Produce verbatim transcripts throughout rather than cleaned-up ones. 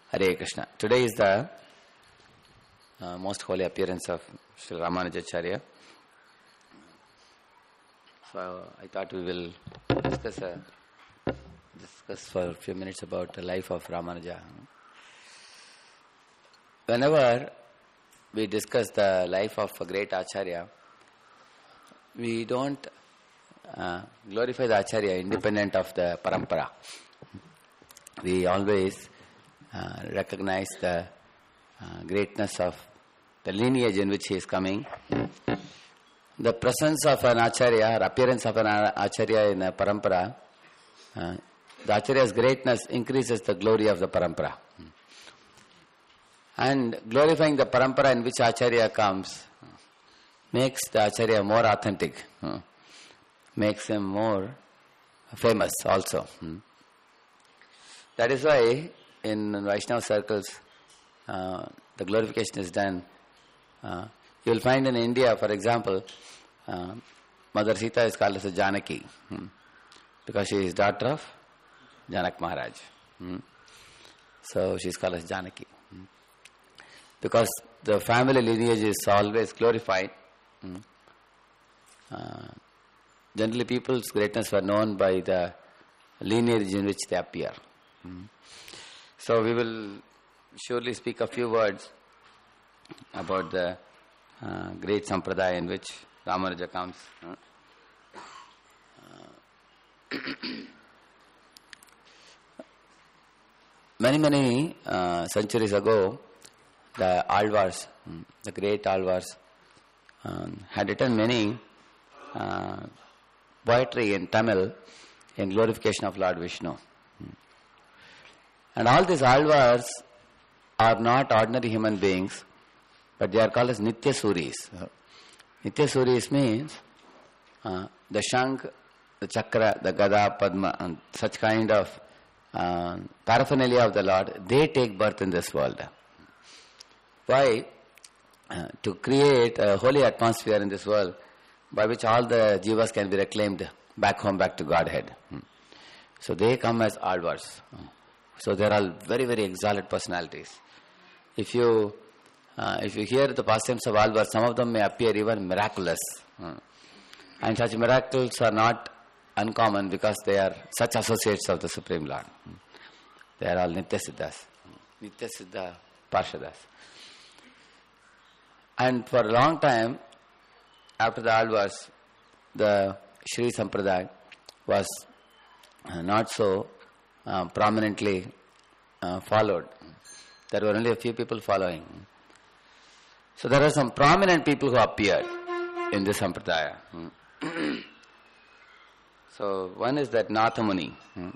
Hare Krishna. Today is the uh, most holy appearance of Sri Ramanujacharya. So I thought we will discuss uh, discuss for a few minutes about the life of Ramanuja. Whenever we discuss the life of a great Acharya, we don't uh, glorify the Acharya independent of the parampara. We always uh, recognize the uh, greatness of the lineage in which he is coming. The presence of an Acharya or appearance of an Acharya in a parampara, uh, the Acharya's greatness increases the glory of the parampara. And glorifying the parampara in which Acharya comes makes the Acharya more authentic, uh, makes him more famous also. That is why in Vaishnava circles uh, the glorification is done. Uh, you will find in India, for example, uh, Mother Sita is called as a Janaki hmm, because she is daughter of Janak Maharaj. Hmm. So she is called as Janaki. Hmm. Because the family lineage is always glorified. Hmm. Uh, generally people's greatness were known by the lineage in which they appear. Hmm. So we will surely speak a few words about the uh, great sampradaya in which Ramanuja comes. Uh, many, many uh, centuries ago, the Alvars, the great Alvars, um, had written many uh, poetry in Tamil in glorification of Lord Vishnu. And all these Alvars are not ordinary human beings, but they are called as Nitya Suris. Uh, Nitya Suris means uh, the Shank, the Chakra, the Gada, Padma, and such kind of uh, paraphernalia of the Lord, they take birth in this world. Why? Uh, to create a holy atmosphere in this world by which all the jivas can be reclaimed back home, back to Godhead. Hmm. So they come as Alvars. So they are all very, very exalted personalities. If you uh, if you hear the pastimes of Alvars, some of them may appear even miraculous. Uh, and such miracles are not uncommon because they are such associates of the Supreme Lord. Uh, they are all Nitya Siddhas, Nitya Siddha Parshadas. And for a long time, after the Alvars, the Sri Sampradaya was uh, not so Uh, prominently uh, followed. There were only a few people following. So there are some prominent people who appeared in this sampradaya. So one is that Nathamuni,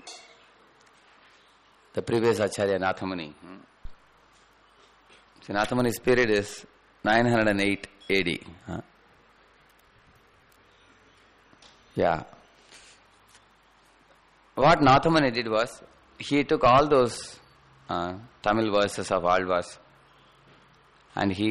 the previous Acharya Nathamuni. So Nathamuni's period is nine hundred eight A D. Huh? Yeah. What Nathamuni did was, he took all those uh, Tamil verses of Alvars and he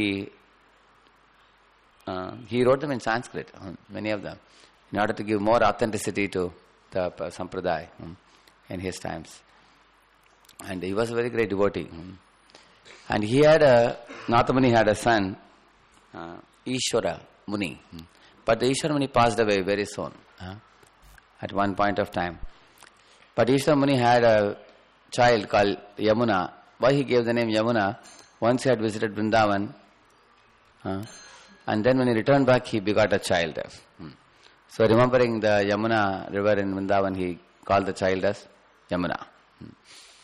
uh, he wrote them in Sanskrit, uh, many of them, in order to give more authenticity to the uh, sampradaya um, in his times. And he was a very great devotee. Um, and he had a, Nathamuni had a son, uh, Ishwara Muni. Um, but the Ishwara Muni passed away very soon, uh, at one point of time. But Ishwara Muni had a child called Yamuna. Why he gave the name Yamuna? Once he had visited Vrindavan, uh, and then when he returned back, he begot a child. Hmm. So remembering the Yamuna river in Vrindavan, he called the child as Yamuna. Hmm.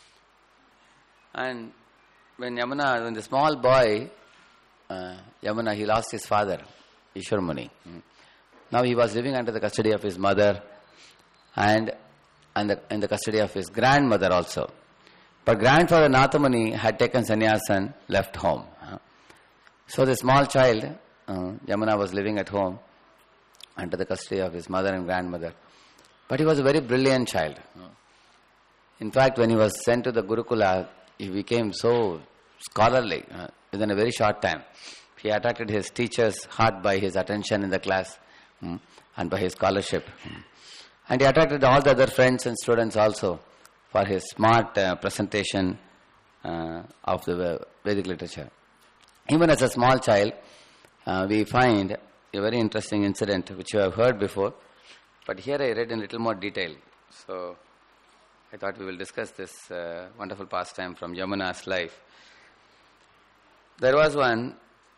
And when Yamuna, when the small boy, uh, Yamuna, he lost his father, Ishwara Muni. Hmm. Now he was living under the custody of his mother and and the, in the custody of his grandmother also. But grandfather Nathamuni had taken sannyas and left home. So the small child, uh, Yamuna, was living at home under the custody of his mother and grandmother. But he was a very brilliant child. In fact, when he was sent to the Gurukula, he became so scholarly uh, within a very short time. He attracted his teacher's heart by his attention in the class um, and by his scholarship. Um. And he attracted all the other friends and students also for his smart uh, presentation uh, of the Vedic literature. Even as a small child, uh, we find a very interesting incident which you have heard before, but here I read in a little more detail. So I thought we will discuss this uh, wonderful pastime from Yamuna's life. There was one,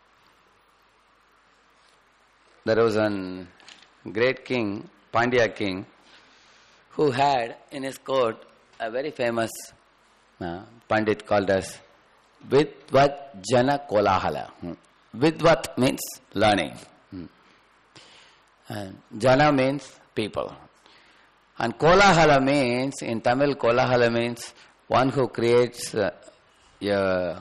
there was one great king, Pandya king, who had in his court a very famous uh, Pandit called as Vidvat Jana Kolahala. Hmm. Vidvat means learning. Hmm. And Jana means people. And Kolahala means, in Tamil, Kolahala means one who creates uh, yeah,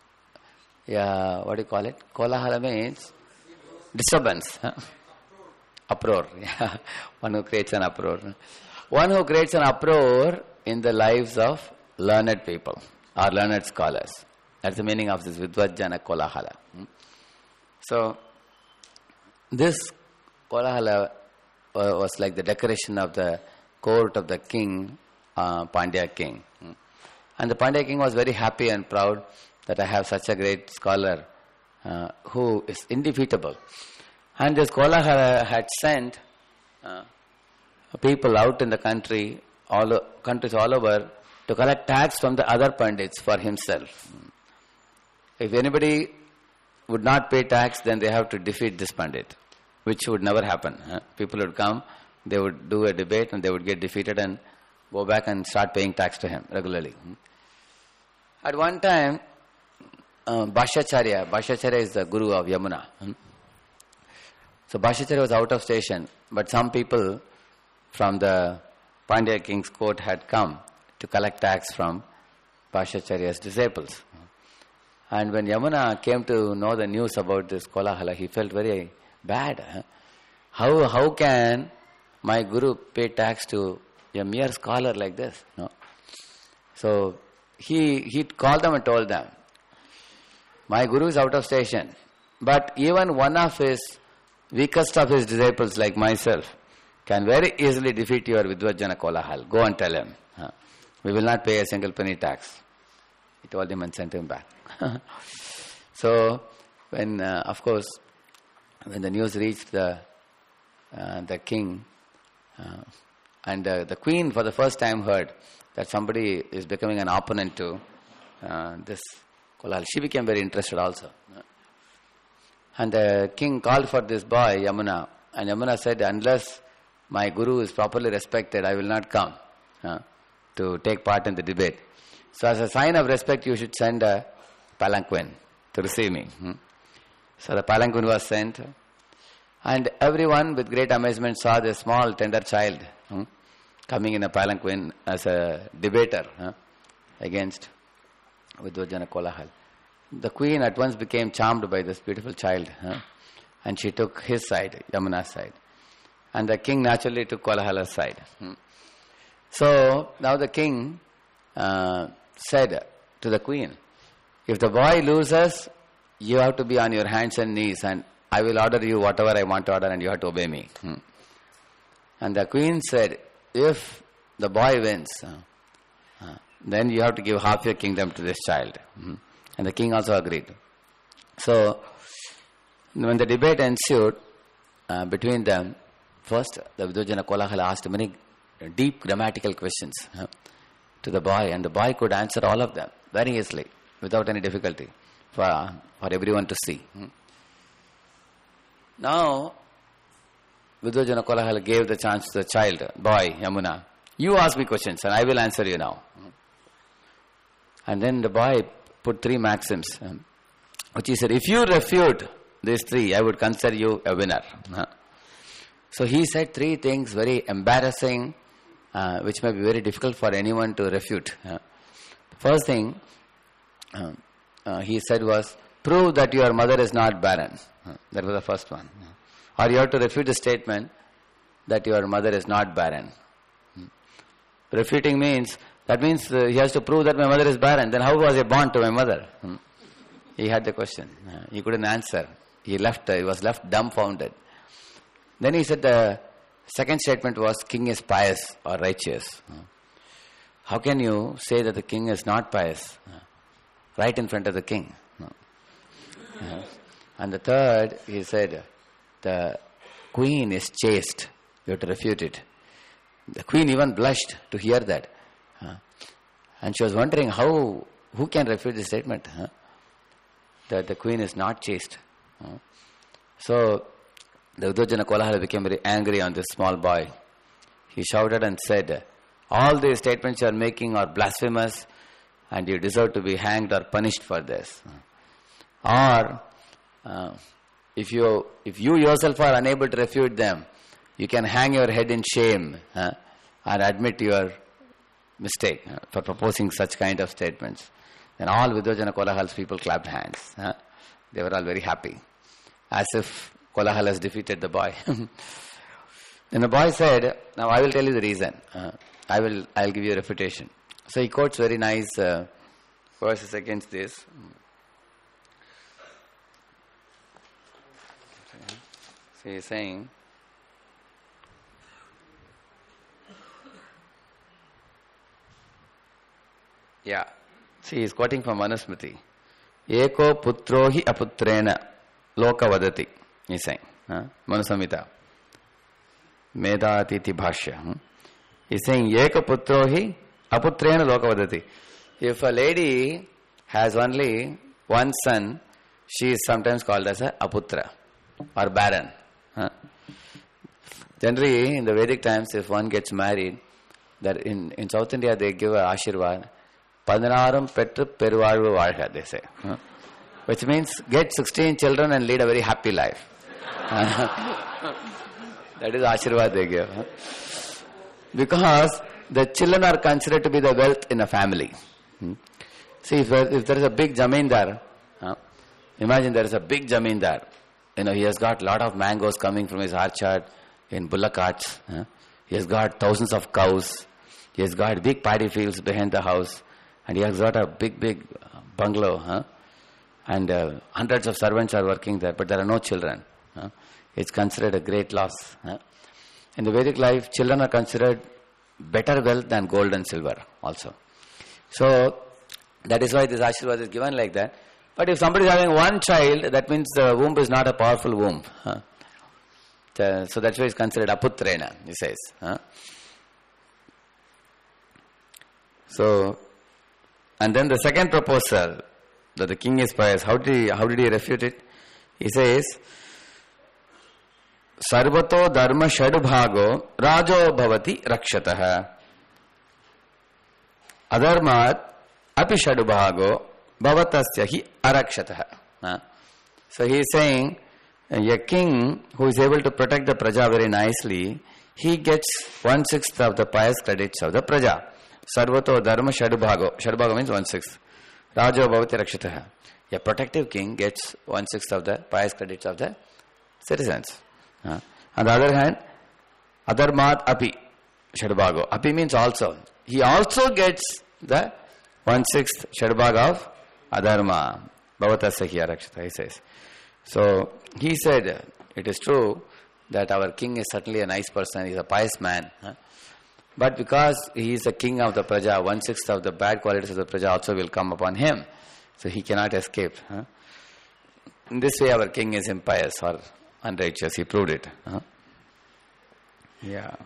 yeah, what do you call it? Kolahala means disturbance. Huh? Uproar. Yeah. One who creates an uproar. One who creates an uproar in the lives of learned people or learned scholars. That's the meaning of this Vidvajjana Kolahala. Hmm? So, this Kolahala uh, was like the decoration of the court of the king, uh, Pandya king. Hmm? And the Pandya king was very happy and proud that I have such a great scholar uh, who is indefeatable. And this Kolahala had sent uh, people out in the country, all countries all over, to collect tax from the other Pandits for himself. If anybody would not pay tax, then they have to defeat this Pandit, which would never happen. Huh? People would come, they would do a debate and they would get defeated and go back and start paying tax to him regularly. At one time, uh, Bhashyacharya, Bhashyacharya is the guru of Yamuna. Hmm? So Bhashyacharya was out of station, but some people from the Pandya king's court had come to collect tax from Bhashyacharya's disciples. And when Yamuna came to know the news about this Kolahala, he felt very bad. Huh? How how can my guru pay tax to a mere scholar like this? No. So he he called them and told them, my guru is out of station, but even one of his weakest of his disciples like myself can very easily defeat your Vidvajjana Kolahal. Go and tell him. Huh? We will not pay a single penny tax. He told him and sent him back. So, when, uh, of course, when the news reached the uh, the king, uh, and uh, the queen for the first time heard that somebody is becoming an opponent to uh, this Kolahal, she became very interested also. And the king called for this boy, Yamuna, and Yamuna said, unless my guru is properly respected, I will not come uh, to take part in the debate. So as a sign of respect, you should send a palanquin to receive me. Hmm? So the palanquin was sent, and everyone with great amazement saw this small tender child hmm, coming in a palanquin as a debater huh, against Vidvajjana Kolahal. The queen at once became charmed by this beautiful child, huh, and she took his side, Yamuna's side. And the king naturally took Kolahala's side. Hmm. So now the king uh, said to the queen, if the boy loses, you have to be on your hands and knees, and I will order you whatever I want to order, and you have to obey me. Hmm. And the queen said, if the boy wins, uh, uh, then you have to give half your kingdom to this child. Hmm. And the king also agreed. So, when the debate ensued uh, between them, first the Vidvajjana Kolahala asked many deep grammatical questions uh, to the boy, and the boy could answer all of them very easily, without any difficulty, for, uh, for everyone to see. Hmm. Now, Vidvajjana Kolahala gave the chance to the child, boy, Yamuna, you ask me questions and I will answer you now. Hmm. And then the boy put three maxims, um, which he said, if you refute these three, I would consider you a winner. Uh, so he said three things very embarrassing, uh, which may be very difficult for anyone to refute. Uh, the first thing uh, uh, he said was, prove that your mother is not barren. Uh, that was the first one. Uh, or you have to refute the statement that your mother is not barren. Uh, refuting means, that means uh, he has to prove that my mother is barren. Then how was I born to my mother? Hmm. He had the question. Uh, he couldn't answer. He left. Uh, he was left dumbfounded. Then he said the second statement was, king is pious or righteous. Uh, how can you say that the king is not pious? Uh, right in front of the king. Uh, and the third, he said, the queen is chaste. You have to refute it. The queen even blushed to hear that. Uh, and she was wondering how, who can refute this statement? Uh, that the queen is not chaste. Uh, so, the Vidvajana Kolahala became very angry on this small boy. He shouted and said, all these statements you are making are blasphemous and you deserve to be hanged or punished for this. Or, uh, if you if you yourself are unable to refute them, you can hang your head in shame uh, and admit your mistake uh, for proposing such kind of statements. Then all Vidvajana Kolahal's people clapped hands. Uh, they were all very happy, as if Kolahal has defeated the boy. Then the boy said, now I will tell you the reason. Uh, I will I will give you a refutation. So he quotes very nice uh, verses against this. So he is saying, yeah, see, he is quoting from Manusmriti. Eko putro hi aputrena loka vadati. He is saying, huh? Manusamhita. Medatiti bhashya. Hmm? He is saying, Eka putro hi aputrena loka vadati. If a lady has only one son, she is sometimes called as a aputra or barren. Huh? Generally, in the Vedic times, if one gets married, that in, in South India they give a ashirvad, Padanaram petru peruvalvu vaalga, they say. Huh? Which means get sixteen children and lead a very happy life. That is ashirvad they give. Huh? Because the children are considered to be the wealth in a family. Hmm? See, if there, if there is a big zamindar, huh? Imagine there is a big zamindar. You know, he has got a lot of mangoes coming from his orchard in bullock carts. Huh? He has got thousands of cows. He has got big paddy fields behind the house. And he has got a big, big bungalow. Huh? And uh, hundreds of servants are working there, but there are no children. Huh? It's considered a great loss. Huh? In the Vedic life, children are considered better wealth than gold and silver also. So, that is why this Ashirvad is given like that. But if somebody is having one child, that means the womb is not a powerful womb. Huh? The, so that's why it's considered aputrena, he says. Huh? So, and then the second proposal, that the king is pious, how did he, how did he refute it? He says, Sarvato dharma shadbhago rajo bhavati rakshataha. Adharmat api shadbhago bhavatasya hi arakshataha. So he is saying, a king who is able to protect the praja very nicely, he gets one-sixth of the pious credits of the praja. Sarvato dharma shadbhago. Shadbhago means one-sixth. Rajo bhavati rakshataha. A protective king gets one-sixth of the pious credits of the citizens. Uh, on the other hand, adharmat api shadbhago. Api means also. He also gets the one-sixth shadbhag of adharma. Bhavatasya hi arakshata, he says. So, he said, it is true that our king is certainly a nice person, he is a pious man. Huh? But because he is the king of the praja, one-sixth of the bad qualities of the praja also will come upon him. So, he cannot escape. Huh? In this way, our king is impious or unrighteous. He proved it. Huh? Yeah.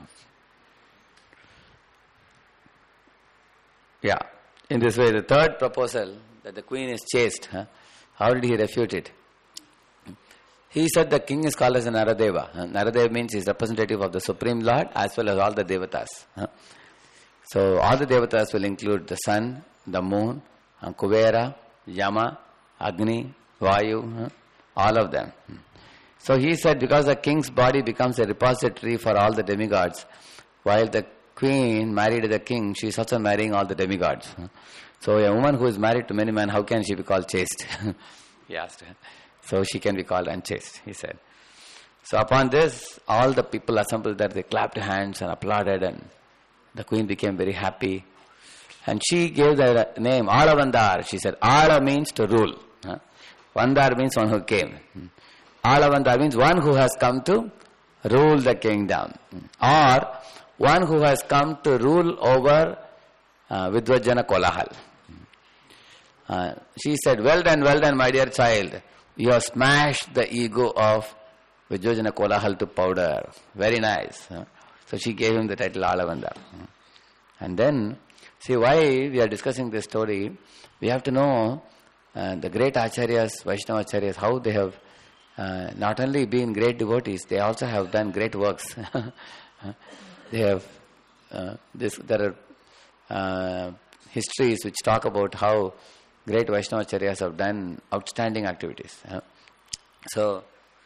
Yeah. In this way, the third proposal, that the queen is chaste, huh? How did he refute it? He said the king is called as a Naradeva. Uh, Naradeva means he is representative of the Supreme Lord as well as all the Devatas. Uh, so all the Devatas will include the sun, the moon, uh, Kuvera, Yama, Agni, Vayu, uh, all of them. So he said because the king's body becomes a repository for all the demigods, while the queen married to the king, she is also marrying all the demigods. Uh, so a woman who is married to many men, how can she be called chaste? He asked her. So she can be called unchaste, he said. So upon this, all the people assembled there, they clapped hands and applauded, and the queen became very happy. And she gave the name Ala Vandar. She said, Ala means to rule. Huh? Vandar means one who came. Ala Vandar means one who has come to rule the kingdom. Or one who has come to rule over uh, Vidvajana Kolahal. Uh, she said, well done, well done, my dear child. You have smashed the ego of Vijayojana Kolahal to powder. Very nice. Huh? So she gave him the title Alavandar. And then, see why we are discussing this story, we have to know uh, the great acharyas, Vaishnava acharyas, how they have uh, not only been great devotees, they also have done great works. They have, uh, this, there are uh, histories which talk about how great Vaishnava acharyas have done outstanding activities. Uh, so,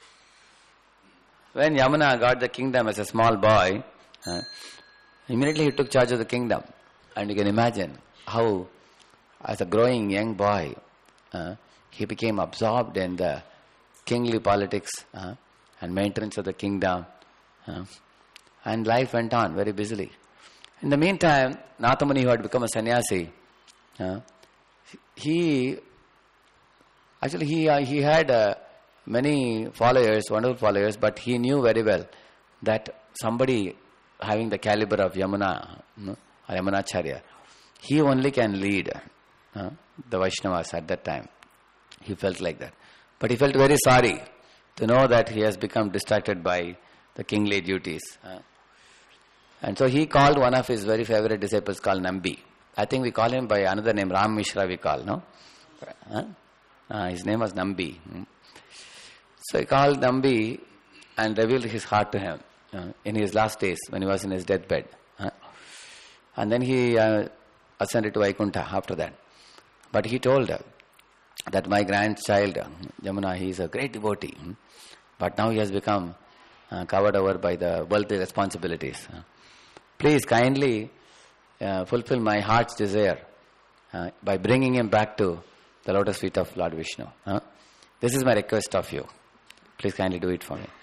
when Yamuna got the kingdom as a small boy, uh, immediately he took charge of the kingdom. And you can imagine how, as a growing young boy, uh, he became absorbed in the kingly politics uh, and maintenance of the kingdom. Uh, and life went on very busily. In the meantime, Nathamuni, who had become a sannyasi, uh, he, actually he, uh, he had uh, many followers, wonderful followers, but he knew very well that somebody having the caliber of Yamuna, no, or Yamunacharya, he only can lead uh, the Vaishnavas at that time. He felt like that. But he felt very sorry to know that he has become distracted by the kingly duties. Uh, and so he called one of his very favorite disciples called Nambi. I think we call him by another name, Ram Mishra we call, no? Uh, uh, his name was Nambi. Hmm. So he called Nambi and revealed his heart to him uh, in his last days when he was in his deathbed. Uh, and then he uh, ascended to Vaikuntha after that. But he told her that my grandchild, Yamuna, he is a great devotee. But now he has become uh, covered over by the worldly responsibilities. Uh, please kindly uh, fulfill my heart's desire uh, by bringing him back to the lotus feet of Lord Vishnu. Uh, this is my request of you. Please kindly do it for me.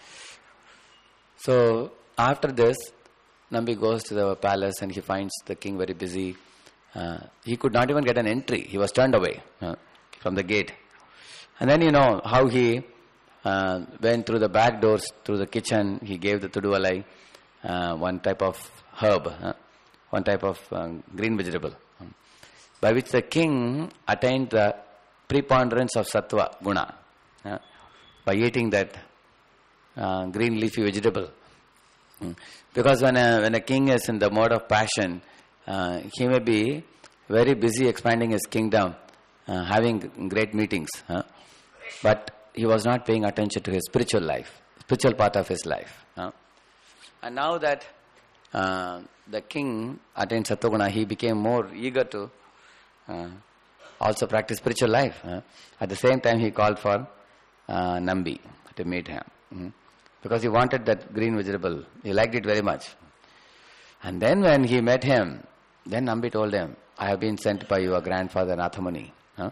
So after this, Nambi goes to the palace and he finds the king very busy. Uh, he could not even get an entry. He was turned away uh, from the gate. And then you know how he uh, went through the back doors, through the kitchen. He gave the Tuduvalai uh, one type of herb, uh, one type of uh, green vegetable, um, by which the king attained the preponderance of sattva guna uh, by eating that uh, green leafy vegetable. Mm. Because when a, when a king is in the mode of passion, uh, he may be very busy expanding his kingdom, uh, having great meetings, huh? But he was not paying attention to his spiritual life, spiritual part of his life. Huh? And now that uh, the king attained Sattva-guna, he became more eager to uh, also practice spiritual life. Huh? At the same time, he called for uh, Nambi to meet him. Mm-hmm. Because he wanted that green vegetable. He liked it very much. And then when he met him, then Nambi told him, I have been sent by your grandfather Nathamuni. Huh?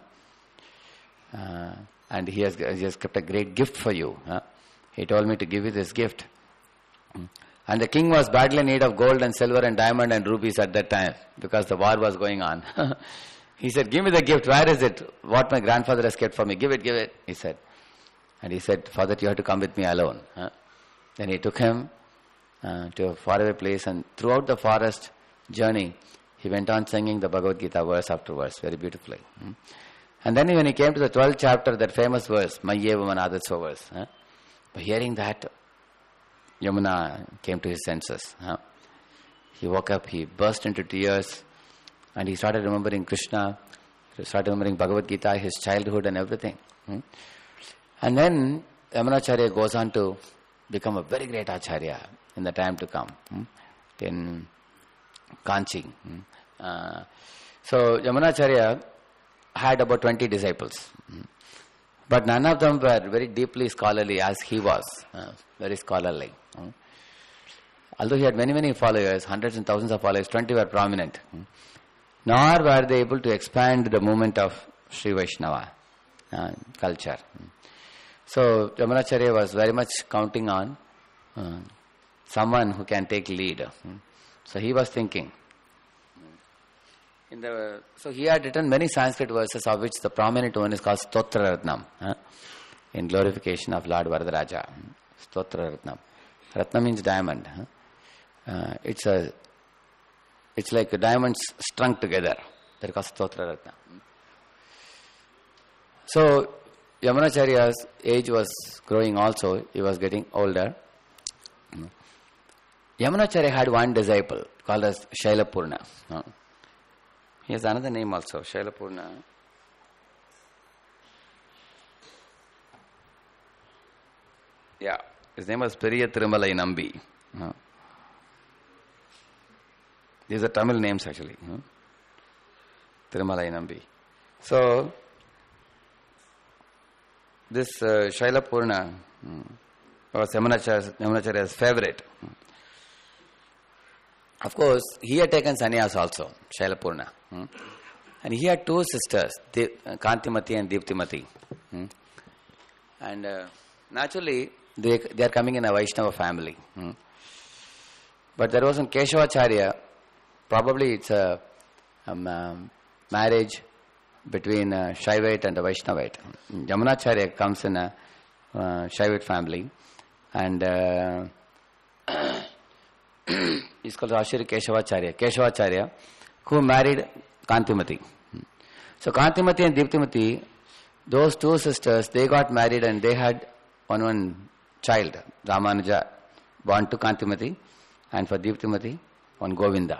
Uh, and he has, he has kept a great gift for you. Huh? He told me to give you this gift. And the king was badly in need of gold and silver and diamond and rubies at that time because the war was going on. He said, give me the gift. Where is it? What my grandfather has kept for me. Give it, give it. He said. And he said, for that you have to come with me alone. Huh? Then he took him uh, to a faraway place, and throughout the forest journey, he went on singing the Bhagavad Gita verse after verse very beautifully. Hmm? And then when he came to the twelfth chapter, that famous verse, Mayyeva Manadatsva verse, huh? By hearing that, Yamuna came to his senses. Huh? He woke up, he burst into tears, and he started remembering Krishna, he started remembering Bhagavad Gita, his childhood and everything. Hmm? And then Yamunacharya goes on to become a very great Acharya in the time to come, hmm? in Kanchi. Hmm? Uh, so Yamunacharya had about twenty disciples. Hmm? But none of them were very deeply scholarly as he was, uh, very scholarly. Hmm? Although he had many, many followers, hundreds and thousands of followers, twenty were prominent. Hmm? Nor were they able to expand the movement of Sri Vaishnava uh, culture. Hmm? So Yamunacharya was very much counting on uh, someone who can take lead. Hmm? So he was thinking. In the, so he had written many Sanskrit verses, of which the prominent one is called Stotra Ratnam, huh? in glorification of Lord Varadaraja. Stotra Ratnam. Ratna means diamond. Huh? Uh, it's a, it's like diamonds strung together. They're called Stotra Ratnam. So, Yamunacharya's age was growing also. He was getting older. Yamunacharya had one disciple called as Shailapurna. He has another name also, Shailapurna. Yeah, his name was Periya Thirumalai Nambi. These are Tamil names actually. Thirumalai Nambi. So, this uh, Shailapurna was Yamunacharya's, Yamunacharya's favorite. Of course, he had taken sannyas also, Shailapurna. Hmm? And he had two sisters, De- uh, Kantimati and Deeptimati. Hmm? And uh, naturally, they, they are coming in a Vaishnava family. Hmm? But there was one Keshavacharya, probably it's a um, um, marriage between uh, Shaivite and a Vaishnavite. Yamunacharya comes in a uh, Shaivite family. And uh, he's called Ashiri Keshavacharya. Keshavacharya, who married Kantimati. So Kantimati and Deeptimati, those two sisters, they got married and they had one one child, Ramanuja, born to Kantimati, and for Deeptimati, one Govinda.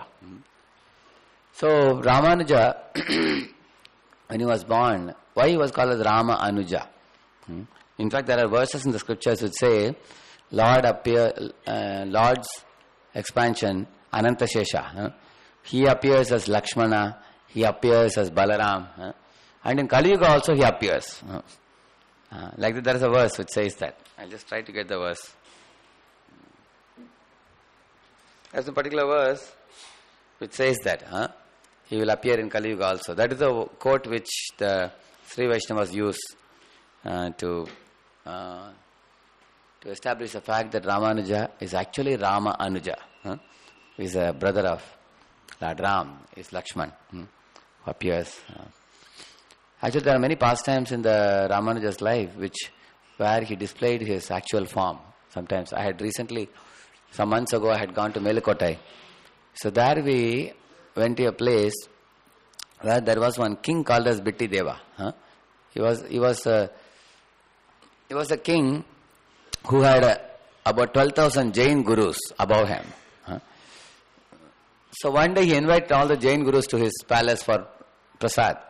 So Ramanuja, when he was born, why he was called as Rama Anuja? In fact, there are verses in the scriptures which say, Lord appear, uh, Lord's expansion, Ananta Shesha. Huh? He appears as Lakshmana, he appears as Balaram, huh? And in Kali Yuga also he appears. Huh? Uh, like that, there is a verse which says that. I'll just try to get the verse. There's a particular verse which says that huh? He will appear in Kali Yuga also. That is the quote which the Sri Vaishnavas use uh, to uh, to establish the fact that Ramanuja is actually Rama Anuja. Huh? He is a brother of Lord Ram, is Lakshman, hmm? who appears. Uh, actually, there are many pastimes in the Ramanuja's life which where he displayed his actual form. Sometimes I had recently, some months ago, I had gone to Melikotai. So there we went to a place where there was one king called as Bitti Deva. Huh? He was he was a, he was a king who had uh, about twelve thousand Jain gurus above him. Huh? So one day he invited all the Jain gurus to his palace for prasad.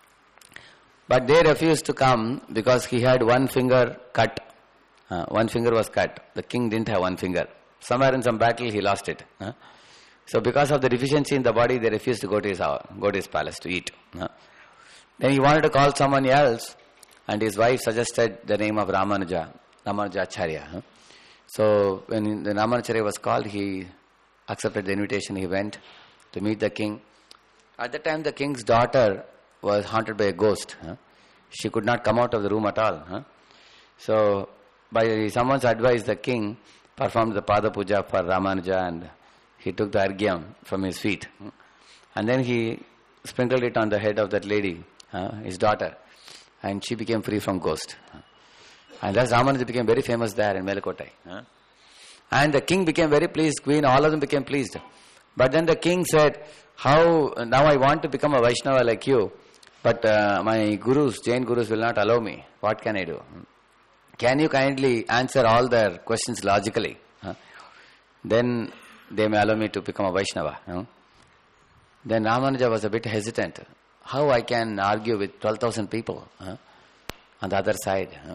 But they refused to come because he had one finger cut. Uh, one finger was cut. The king didn't have one finger. Somewhere in some battle he lost it. Huh? So because of the deficiency in the body, they refused to go to his house, go to his palace to eat. Huh? Then he wanted to call someone else, and his wife suggested the name of Ramanuja. Ramanujacharya. Huh? So when the Ramanujacharya was called, he accepted the invitation. He went to meet the king. At that time, the king's daughter was haunted by a ghost. Huh? She could not come out of the room at all. Huh? So by someone's advice, the king performed the Pada Puja for Ramanuja and he took the argyam from his feet. Huh? And then he sprinkled it on the head of that lady, huh? his daughter, and she became free from ghost. Huh? And thus Ramanuja became very famous there in Melikotai. Huh? And the king became very pleased, queen, all of them became pleased. But then the king said, how, now I want to become a Vaishnava like you, but uh, my gurus, Jain gurus will not allow me. What can I do? Can you kindly answer all their questions logically? Huh? Then they may allow me to become a Vaishnava. Huh? Then Ramanuja was a bit hesitant. How I can argue with twelve thousand people huh? on the other side? Huh?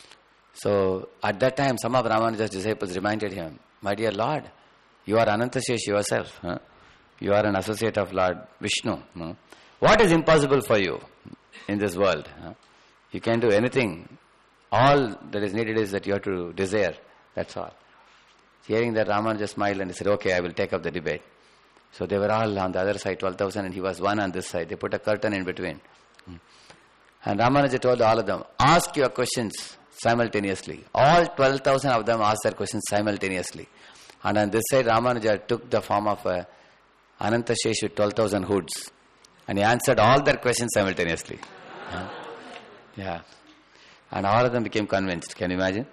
So at that time, some of Ramanuja's disciples reminded him, my dear Lord, you are Anantashesh yourself. Huh? You are an associate of Lord Vishnu. Huh? What is impossible for you in this world? Huh? You can do anything. All that is needed is that you have to desire. That's all. Hearing that, Ramanuja smiled and he said, okay, I will take up the debate. So they were all on the other side, twelve thousand, and he was one on this side. They put a curtain in between. And Ramanuja told all of them, ask your questions simultaneously. All twelve thousand of them asked their questions simultaneously. And on this side, Ramanuja took the form of a Anantashesh with twelve thousand hoods. And he answered all their questions simultaneously. Huh? Yeah. And all of them became convinced. Can you imagine?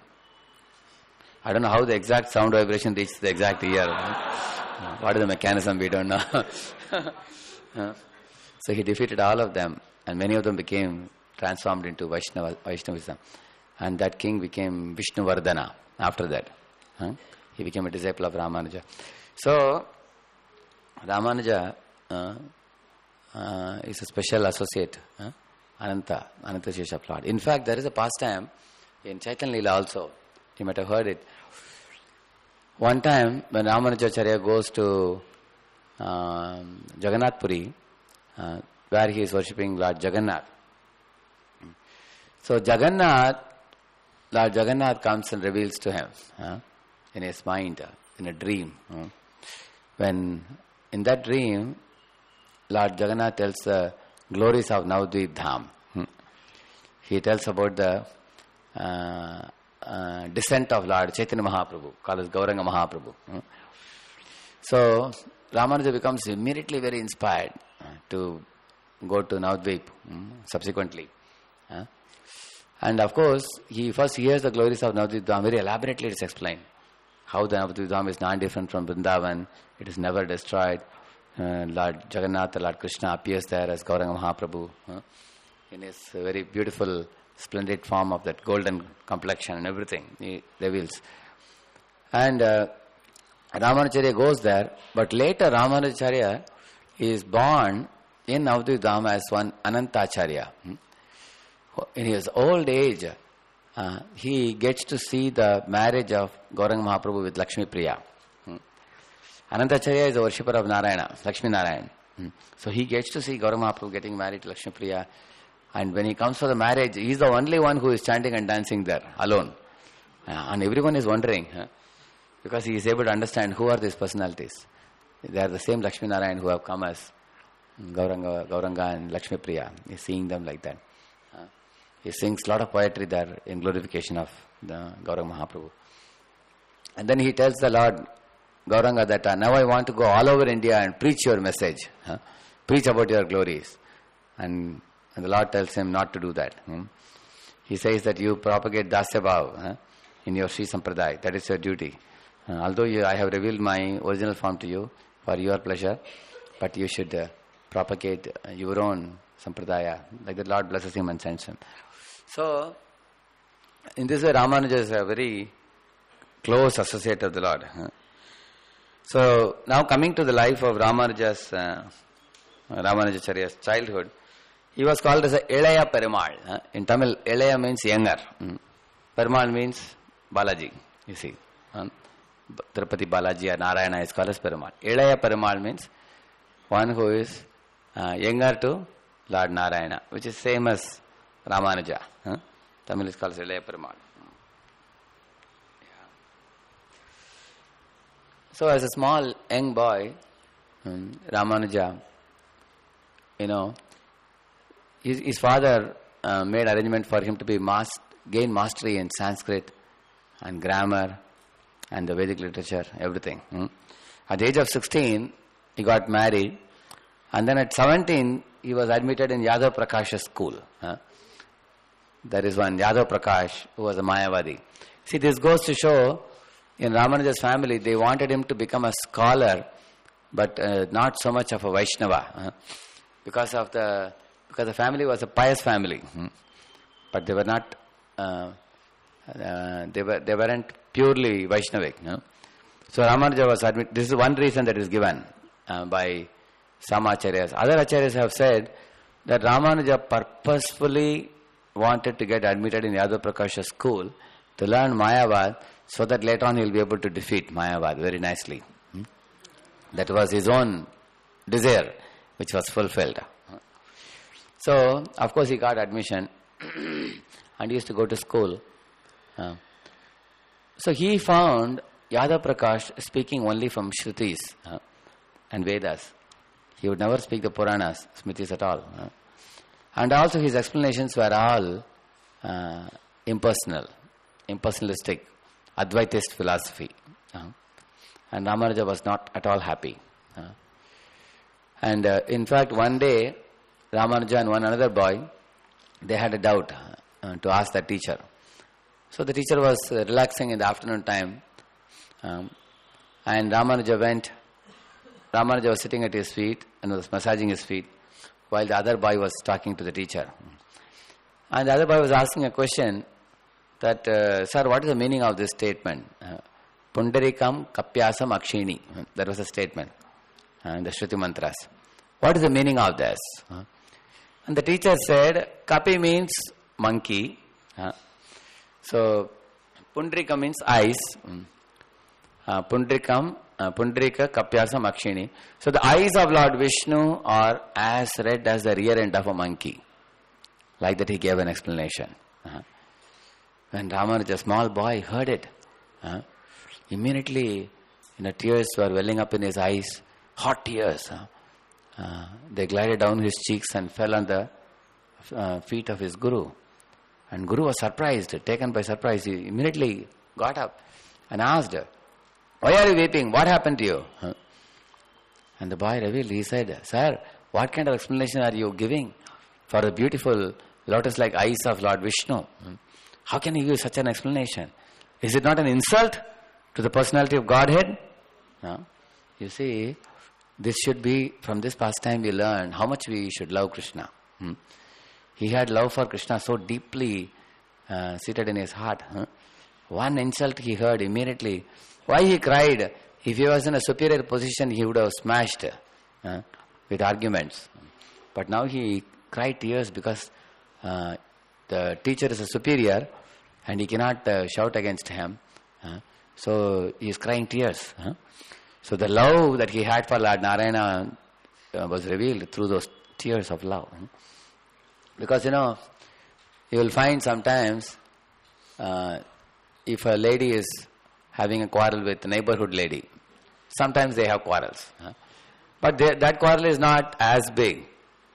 I don't know how the exact sound vibration reached the exact ear. Huh? What is the mechanism? We don't know. Huh? So he defeated all of them. And many of them became transformed into Vaishnava, Vaishnavism. And that king became Vishnuvardhana after that. Huh? He became a disciple of Ramanuja. So, Ramanuja uh, uh, is a special associate, huh? Ananta, Ananta Shesha Lord. In fact, there is a pastime in Chaitanya Leela also. You might have heard it. One time, when Ramanujacharya goes to um, Jagannath Puri, uh, where he is worshipping Lord Jagannath. So Jagannath, Lord Jagannath comes and reveals to him uh, in his mind, uh, in a dream. Uh, when in that dream, Lord Jagannath tells the glories of Navadvip Dham. Hmm. He tells about the uh, uh, descent of Lord Chaitanya Mahaprabhu, called as Gauranga Mahaprabhu. Hmm. So Ramanuja becomes immediately very inspired uh, to go to Navadvip hmm, subsequently. Uh, and of course, he first hears the glories of Navadvip Dham. Very elaborately it is explained. How the Navadvip Dham is non-different from Vrindavan. It is never destroyed. Uh, Lord Jagannath, Lord Krishna appears there as Gauranga Mahaprabhu uh, in his very beautiful, splendid form of that golden complexion and everything he reveals. And uh, Ramanujacharya goes there, but later Ramanujacharya is born in Navadvip Dham as one Anantacharya. Hmm? In his old age, uh, he gets to see the marriage of Gauranga Mahaprabhu with Lakshmi Priya. Hmm? Anantacharya is a worshipper of Narayana, Lakshmi Narayan. Hmm? So he gets to see Gauranga Mahaprabhu getting married to Lakshmi Priya. And when he comes for the marriage, he is the only one who is chanting and dancing there, alone. Uh, and everyone is wondering, huh? Because he is able to understand who are these personalities. They are the same Lakshmi Narayan who have come as Gauranga, Gauranga and Lakshmi Priya. He is seeing them like that. Uh, he sings a lot of poetry there in glorification of the Gauranga Mahaprabhu. And then he tells the Lord Gauranga that uh, now I want to go all over India and preach your message. Huh? Preach about your glories. And, and the Lord tells him not to do that. Hmm? He says that you propagate Dasya Bhav huh? in your Sri Sampradaya. That is your duty. Uh, although you, I have revealed my original form to you for your pleasure, but you should uh, propagate uh, your own Sampradaya. Like the Lord blesses him and sends him. So, in this way, Ramanuja is a very close associate of the Lord. Huh? So, now coming to the life of Ramanuja's, uh, Ramanujacharya's childhood, he was called as a Elaya Perumal. Huh? In Tamil, Elaya means younger. Hmm? Perumal means Balaji, you see. Huh? Tirupati Balaji or Narayana is called as Perumal. Elaya Perumal means one who is uh, younger to Lord Narayana, which is same as Ramanuja. Huh? Tamil is called as Elaya Perumal. Yeah. So as a small young boy, um, Ramanuja, you know, his, his father uh, made arrangement for him to be mas- gain mastery in Sanskrit and grammar and the Vedic literature, everything. Hmm? At the age of sixteen, he got married, and then at seventeen, he was admitted in Yadav Prakash's school. Huh? There is one Yadav Prakash who was a Mayavadi. See, this goes to show, in Ramanuja's family, they wanted him to become a scholar, but uh, not so much of a Vaishnava, huh? because of the because the family was a pious family, hmm? but they were not. Uh, uh, they were they weren't purely Vaishnavic. No? So Ramanuja was admitted. This is one reason that is given uh, by some acharyas. Other acharyas have said that Ramanuja purposefully wanted to get admitted in Yadav Prakash's school to learn Mayavad, so that later on he will be able to defeat Mayavad very nicely. Hmm? That was his own desire, which was fulfilled. So, of course, he got admission and he used to go to school. Uh, so he found Yadav Prakash speaking only from Shrutis uh, and Vedas. He would never speak the Puranas, Smritis at all. Uh. And also his explanations were all uh, impersonal, impersonalistic, Advaitist philosophy. Uh. And Ramanuja was not at all happy. Uh. And uh, in fact, one day, Ramanuja and one another boy, they had a doubt uh, to ask the teacher. So the teacher was uh, relaxing in the afternoon time, um, and Ramanuja went. Ramanuja was sitting at his feet and was massaging his feet, while the other boy was talking to the teacher. And the other boy was asking a question that, uh, sir, what is the meaning of this statement? Uh, Pundarikam Kapyasam Akshini. Uh, that was a statement uh, in the Shruti Mantras. What is the meaning of this? Uh, and the teacher said, Kapi means monkey. Uh, so, Pundarika means eyes. Uh, Pundarikam, uh, Pundarika Kapyasam Akshini. So, the eyes of Lord Vishnu are as red as the rear end of a monkey. Like that he gave an explanation. Uh, when Ramanuja, a small boy, heard it, uh, immediately, you know, tears were welling up in his eyes, hot tears. Uh, uh, they glided down his cheeks and fell on the uh, feet of his Guru. And Guru was surprised, taken by surprise. He immediately got up and asked, why are you weeping? What happened to you? Uh, and the boy revealed, he said, sir, what kind of explanation are you giving for the beautiful lotus-like eyes of Lord Vishnu? How can you give such an explanation? Is it not an insult to the personality of Godhead? No. You see, this should be, from this pastime we learn how much we should love Krishna. Hmm? He had love for Krishna so deeply uh, seated in his heart. Huh? One insult he heard immediately. Why he cried? If he was in a superior position, he would have smashed uh, with arguments. But now he cried tears because uh, the teacher is a superior and he cannot uh, shout against him. Uh, so he is crying tears. Uh. So the love that he had for Lord Narayana uh, was revealed through those tears of love. Uh. Because, you know, you will find sometimes uh, if a lady is having a quarrel with a neighborhood lady, sometimes they have quarrels. Uh. But they, that quarrel is not as big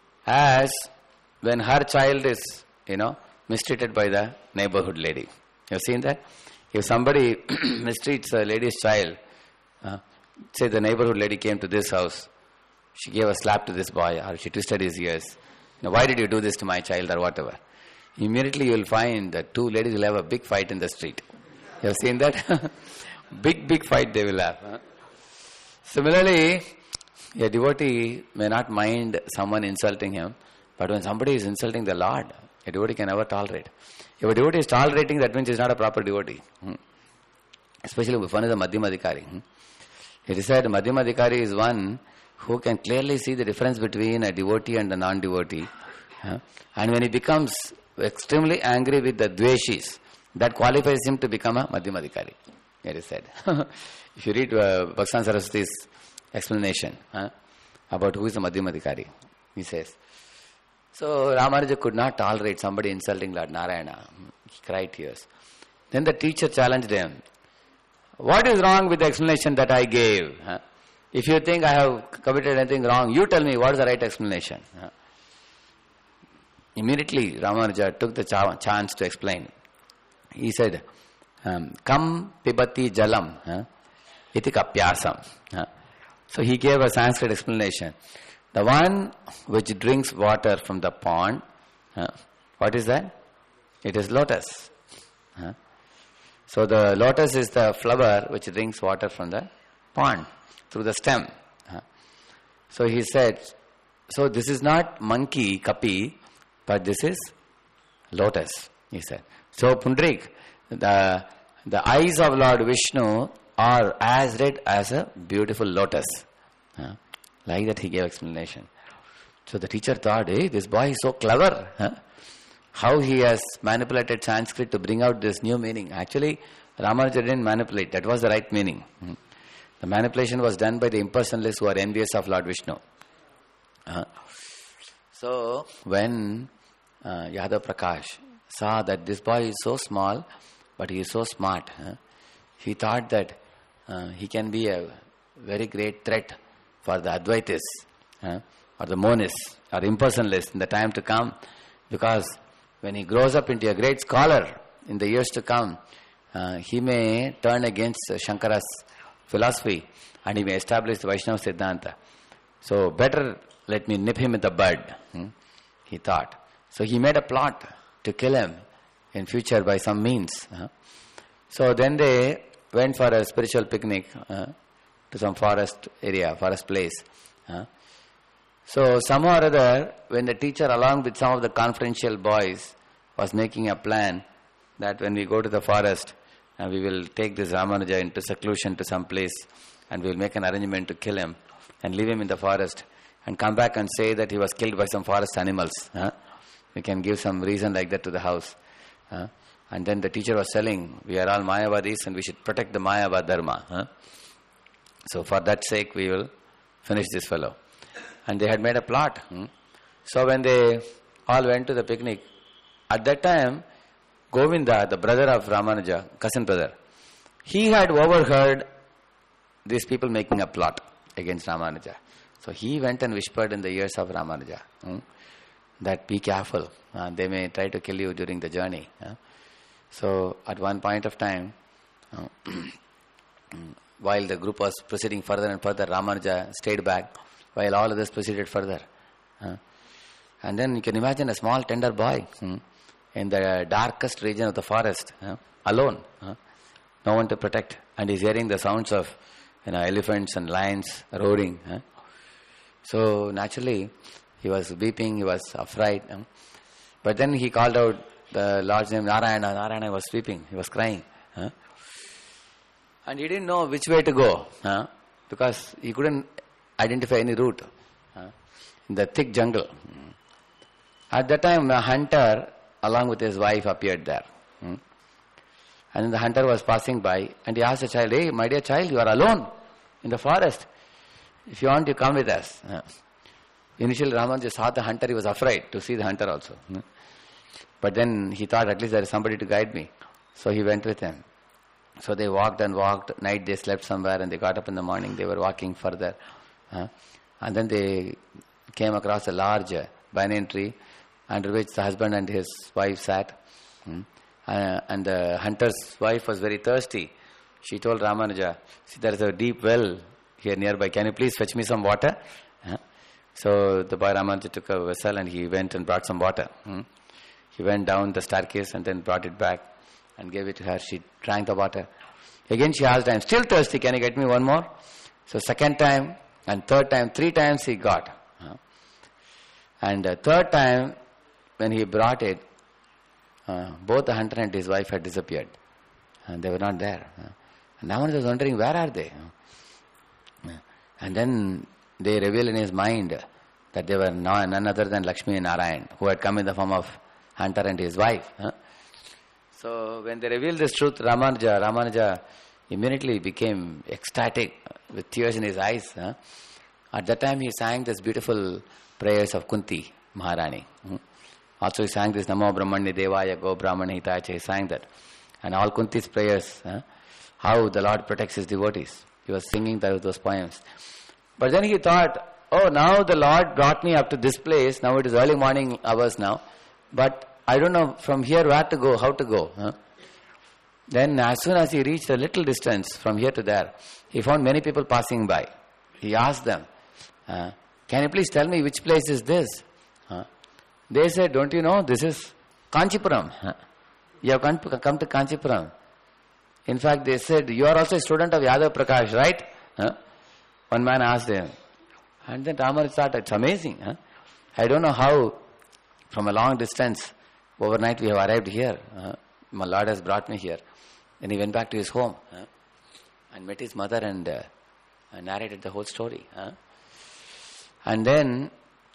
as when her child is, you know, mistreated by the neighborhood lady. You have seen that? If somebody mistreats a lady's child, uh, say the neighborhood lady came to this house, she gave a slap to this boy or she twisted his ears. Now, why did you do this to my child or whatever? Immediately you will find that two ladies will have a big fight in the street. You have seen that? big, big fight they will have. Huh? Similarly, a devotee may not mind someone insulting him, but when somebody is insulting the Lord, a devotee can never tolerate. If a devotee is tolerating, that means he is not a proper devotee. Hmm. Especially if one is a Madhyamadhikari. Hmm. It is said Madhyamadhikari is one who can clearly see the difference between a devotee and a non-devotee. Huh? And when he becomes extremely angry with the Dveshis, that qualifies him to become a Madhyamadhikari. It is said. If you read uh, Bhaksan Saraswati's explanation huh, about who is a Madhyamadhikari, he says, so Ramanuja could not tolerate somebody insulting Lord Narayana. He cried tears. Then the teacher challenged him, what is wrong with the explanation that I gave? Huh? If you think I have committed anything wrong, you tell me what is the right explanation. Huh? Immediately Ramanuja took the ch- chance to explain. He said, um, Kam pibati jalam huh? iti kapyasam. Huh? So he gave a Sanskrit explanation. The one which drinks water from the pond, huh? What is that? It is lotus. Huh? So the lotus is the flower which drinks water from the pond through the stem. Huh? So he said, so this is not monkey, kapi, but this is lotus, he said. So Pundarik, the, the eyes of Lord Vishnu are as red as a beautiful lotus. Huh? Like that he gave explanation. So the teacher thought, hey, this boy is so clever. Huh? How he has manipulated Sanskrit to bring out this new meaning. Actually, Ramanuja didn't manipulate. That was the right meaning. Hmm. The manipulation was done by the impersonalists who are envious of Lord Vishnu. Uh, so, when uh, Yadav Prakash saw that this boy is so small, but he is so smart, uh, he thought that uh, he can be a very great threat for the Advaitis, uh, or the Monists, or impersonalists in the time to come, because when he grows up into a great scholar in the years to come, uh, he may turn against uh, Shankara's philosophy and he may establish the Vaishnava Siddhanta. So better let me nip him in the bud, hmm, he thought. So he made a plot to kill him in future by some means. Uh. So then they went for a spiritual picnic uh, to some forest area, forest place. Uh. So somehow or other, when the teacher along with some of the confidential boys was making a plan that when we go to the forest, uh, we will take this Ramanuja into seclusion to some place and we will make an arrangement to kill him and leave him in the forest and come back and say that he was killed by some forest animals. Huh? We can give some reason like that to the house. Huh? And then the teacher was telling, we are all Mayavadis and we should protect the Mayavad Dharma. Huh? So for that sake, we will finish this fellow. And they had made a plot. Hmm? So when they all went to the picnic, at that time, Govinda, the brother of Ramanuja, cousin brother, he had overheard these people making a plot against Ramanuja. So he went and whispered in the ears of Ramanuja hmm, that be careful, uh, they may try to kill you during the journey. Uh. So at one point of time, uh, while the group was proceeding further and further, Ramanuja stayed back while all others proceeded further. Uh. And then you can imagine a small tender boy hmm, in the darkest region of the forest, uh, alone, uh, no one to protect, and he's hearing the sounds of you know, elephants and lions roaring. Uh. So naturally, he was weeping, he was afraid. Uh. But then he called out the Lord's name, Narayana. Narayana was weeping, he was crying. Uh. And he didn't know which way to go, uh, because he couldn't identify any route uh, in the thick jungle. At that time, a hunter, along with his wife, appeared there. Hmm? And then the hunter was passing by, and he asked the child, hey, my dear child, you are alone in the forest. If you want, you come with us. Uh. Initially, Ramanuja saw the hunter, he was afraid to see the hunter also. Hmm? But then he thought, at least there is somebody to guide me. So he went with him. So they walked and walked. Night they slept somewhere, and they got up in the morning. They were walking further. Uh. And then they came across a large uh, banyan tree, under which the husband and his wife sat. Hmm. Uh, and the hunter's wife was very thirsty. She told Ramanuja, see, there is a deep well here nearby. Can you please fetch me some water? Uh, so the boy Ramanuja took a vessel and he went and brought some water. Hmm. He went down the staircase and then brought it back and gave it to her. She drank the water. Again she asked, I am still thirsty. Can you get me one more? So second time and third time, three times he got. Uh, and the third time, when he brought it, uh, both the hunter and his wife had disappeared. And they were not there. Uh, and Ramanuja was wondering, where are they? Uh, and then they revealed in his mind that they were no, none other than Lakshmi and Narayan, who had come in the form of hunter and his wife. Uh. So when they revealed this truth, Ramanuja, Ramanuja immediately became ecstatic with tears in his eyes. Uh. At that time he sang this beautiful prayers of Kunti Maharani. Uh. Also he sang this Namo Brahmanya Devaya Go Brahmana Hitacha. He sang that. And all Kunti's prayers, uh, how the Lord protects his devotees. He was singing those, those poems. But then he thought, oh, now the Lord brought me up to this place. Now it is early morning hours now. But I don't know from here where to go, how to go. Huh? Then as soon as he reached a little distance from here to there, he found many people passing by. He asked them, uh, can you please tell me which place is this? Huh? They said, don't you know, this is Kanchipuram. Huh? You have come to, come to Kanchipuram. In fact, they said, you are also a student of Yadav Prakash, right? Huh? One man asked him. And then Ramanuja thought, it's amazing. Huh? I don't know how, from a long distance, overnight we have arrived here. Uh, my Lord has brought me here. Then he went back to his home uh, and met his mother and uh, narrated the whole story. Uh. And then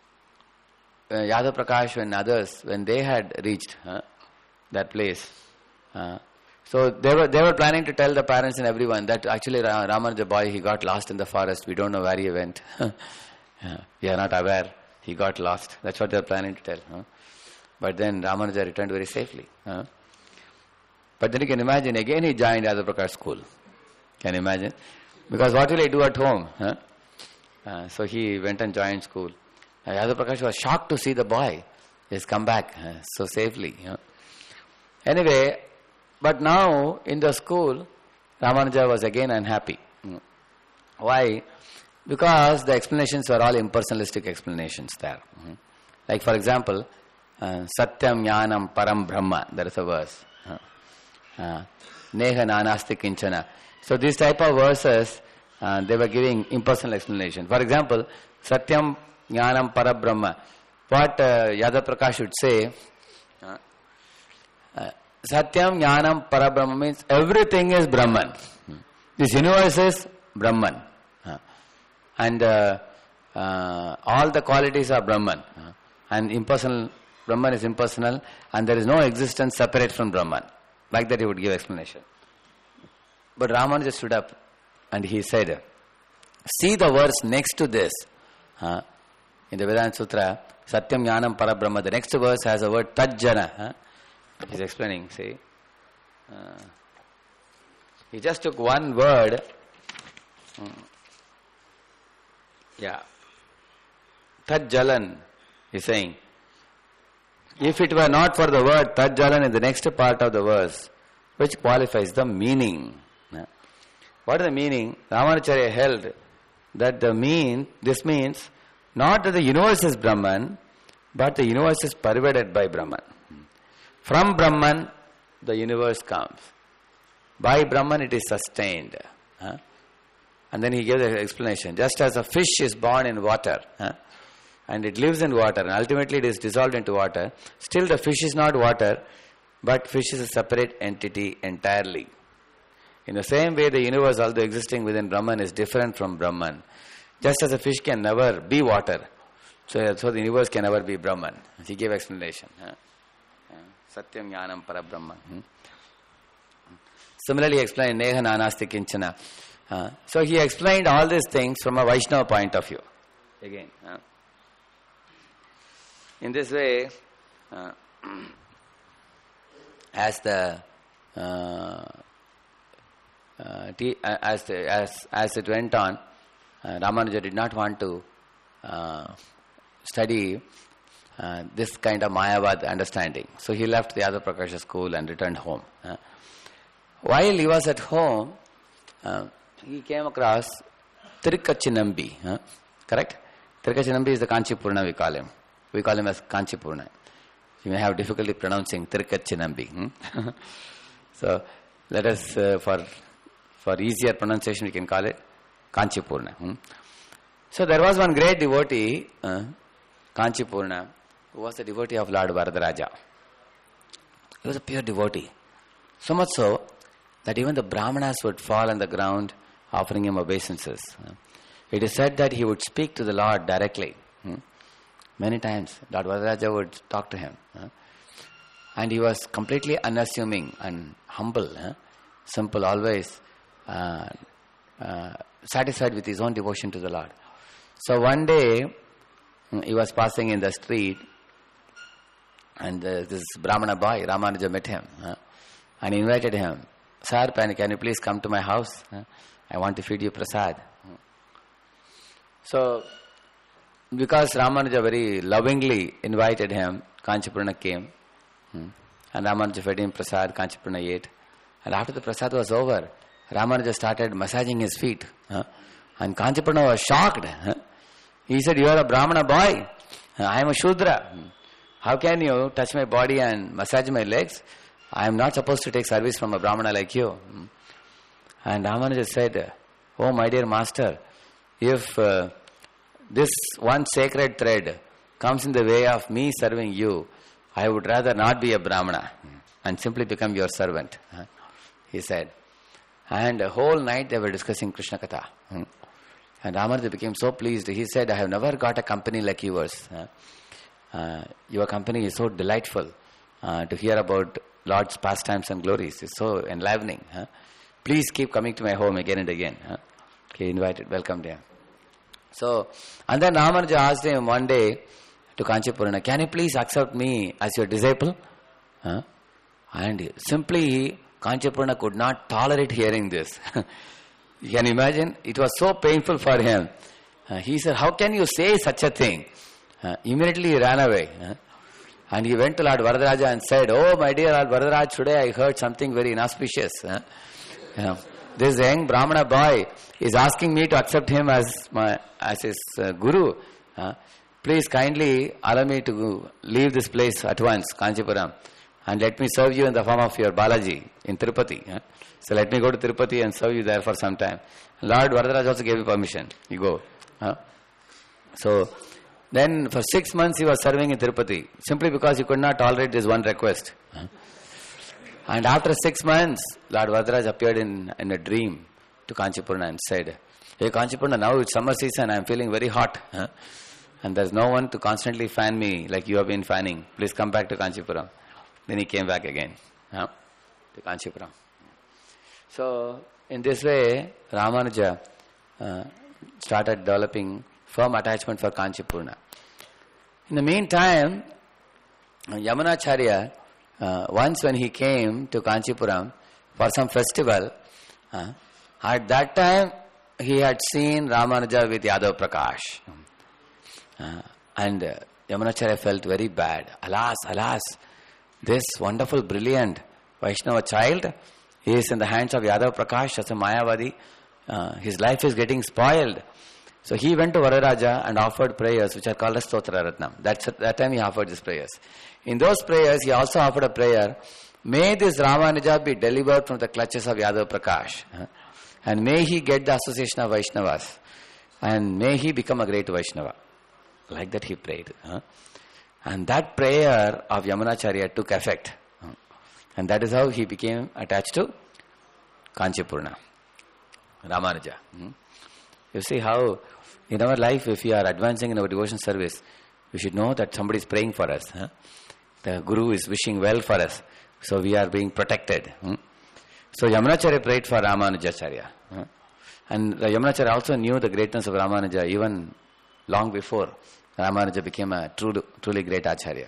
uh, Yadav Prakash and others, when they had reached uh, that place, uh, so they were they were planning to tell the parents and everyone that actually Ramanuja boy, he got lost in the forest. We don't know where he went. Yeah, we are not aware. He got lost. That's what they were planning to tell. Huh? But then Ramanuja returned very safely. Huh? But then you can imagine, again he joined Yadav Prakash school. Can you imagine? Because what will he do at home? Huh? Uh, so he went and joined school. Uh, Yadav Prakash was shocked to see the boy. He has come back uh, so safely. Huh? Anyway, but now in the school, Ramanuja was again unhappy. Hmm. Why? Because the explanations were all impersonalistic explanations there. Hmm. Like for example, uh, Satyam Jnanam Param Brahma, there is a verse. Uh, Neha Nanasti Kinchana. So these type of verses, uh, they were giving impersonal explanation. For example, Satyam Jnanam Para Brahma. What uh, Yadav Prakash should say, uh, Uh, Satyam Jnanam Parabrahma means everything is Brahman. This universe is Brahman. Uh, and uh, uh, all the qualities are Brahman. Uh, and impersonal, Brahman is impersonal, and there is no existence separate from Brahman. Like that he would give explanation. But Ramanuja stood up and he said, see the verse next to this. Uh, in the Vedanta Sutra, Satyam Jnanam Parabrahma, the next verse has a word Tajjana. Huh? He's explaining, see. Uh, he just took one word. Hmm. Yeah. Tajjalan, he's saying. If it were not for the word Tajjalan in the next part of the verse, which qualifies the meaning. Huh? What is the meaning? Ramanacharya held that the mean, this means not that the universe is Brahman, but the universe is pervaded by Brahman. From Brahman, the universe comes. By Brahman, it is sustained. Huh? And then he gave the explanation. Just as a fish is born in water, huh? and it lives in water, and ultimately it is dissolved into water, still the fish is not water, but fish is a separate entity entirely. In the same way, the universe, although existing within Brahman, is different from Brahman. Just as a fish can never be water, so, so the universe can never be Brahman. He gave explanation. Huh? Satyam Jnanam Parabrahma. Hmm? Similarly, he explained Neha Nanasti Kinchana. Uh, so he explained all these things from a Vaishnava point of view. Again. Uh, in this way, uh, as the uh, uh, t- as, the, as as it went on, uh, Ramanuja did not want to uh, study Uh, this kind of Mayavad understanding. So he left the other Prakasha school and returned home. Uh, while he was at home, uh, he came across Tirukachinambi. Uh, correct? Tirukachinambi is the Kanchipurna we call him. We call him as Kanchipurna. You may have difficulty pronouncing Tirukachinambi. Hmm? So let us, uh, for for easier pronunciation, we can call it Kanchipurna. Hmm? So there was one great devotee, uh, Kanchipurna, who was a devotee of Lord Varadaraja. He was a pure devotee. So much so that even the Brahmanas would fall on the ground offering him obeisances. It is said that he would speak to the Lord directly. Many times Lord Varadaraja would talk to him. And he was completely unassuming and humble, simple, always uh, uh, satisfied with his own devotion to the Lord. So one day, he was passing in the street, and uh, this Brahmana boy, Ramanuja, met him, uh, and invited him. Sir, can you please come to my house? Uh, I want to feed you prasad. Uh. So, because Ramanuja very lovingly invited him, Kanchipurna came, uh, and Ramanuja fed him prasad, Kanchipurna ate. And after the prasad was over, Ramanuja started massaging his feet, uh, and Kanchipurna was shocked. Uh. He said, you are a Brahmana boy. I am a Shudra. How can you touch my body and massage my legs? I am not supposed to take service from a Brahmana like you. And Ramanuja said, oh my dear master, if uh, this one sacred thread comes in the way of me serving you, I would rather not be a Brahmana and simply become your servant. He said. And the whole night they were discussing Krishna Katha. And Ramanuja became so pleased. He said, I have never got a company like yours. Uh, uh, your company is so delightful uh, to hear about Lord's pastimes and glories. It's so enlivening. Huh? Please keep coming to my home again and again. Huh? He invited, welcomed him. So, and then Ramanuja asked him one day to Kanchipurna, can you please accept me as your disciple? Huh? And simply, Kanchipurna could not tolerate hearing this. You can imagine, it was so painful for him. Uh, he said, how can you say such a thing? Uh, immediately he ran away. Uh, and he went to Lord Varadaraja and said, oh my dear Lord Varadaraja, today I heard something very inauspicious. Uh, you know, this young Brahmana boy is asking me to accept him as my as his uh, guru. Uh, please kindly allow me to leave this place at once, Kanchipuram, and let me serve you in the form of your Balaji in Tirupati. Uh, So let me go to Tirupati and serve you there for some time. Lord Varadaraja also gave you permission. You go. Huh? So then for six months he was serving in Tirupati, simply because he could not tolerate this one request. Huh? And after six months, Lord Varadaraj appeared in, in a dream to Kanchipurna and said, "Hey Kanchipurna, now it's summer season, I am feeling very hot. Huh? And there's no one to constantly fan me like you have been fanning. Please come back to Kanchipuram." Then he came back again huh, to Kanchipuram. So, in this way, Ramanuja uh, started developing firm attachment for Kanchipurna. In the meantime, Yamunacharya, uh, once when he came to Kanchipuram for some festival, uh, at that time he had seen Ramanuja with Yadav Prakash. Uh, and uh, Yamunacharya felt very bad. Alas, alas, this wonderful, brilliant Vaishnava child is in the hands of Yadav Prakash as a Mayavadi. Uh, his life is getting spoiled. So he went to Varadaraja and offered prayers which are called as Stotra Ratnam. That's at that time he offered these prayers. In those prayers he also offered a prayer, "May this Ramanuja be delivered from the clutches of Yadav Prakash. Uh, and may he get the association of Vaishnavas. And may he become a great Vaishnava." Like that he prayed. Huh? And that prayer of Yamunacharya took effect. Huh? And that is how he became attached to Kanchipurna, Ramanuja. Hmm? You see how in our life, if we are advancing in our devotion service, we should know that somebody is praying for us. Huh? The Guru is wishing well for us. So we are being protected. Hmm? So Yamunacharya prayed for Ramanujacharya. Huh? And Yamunacharya also knew the greatness of Ramanuja even long before Ramanuja became a true, truly great Acharya.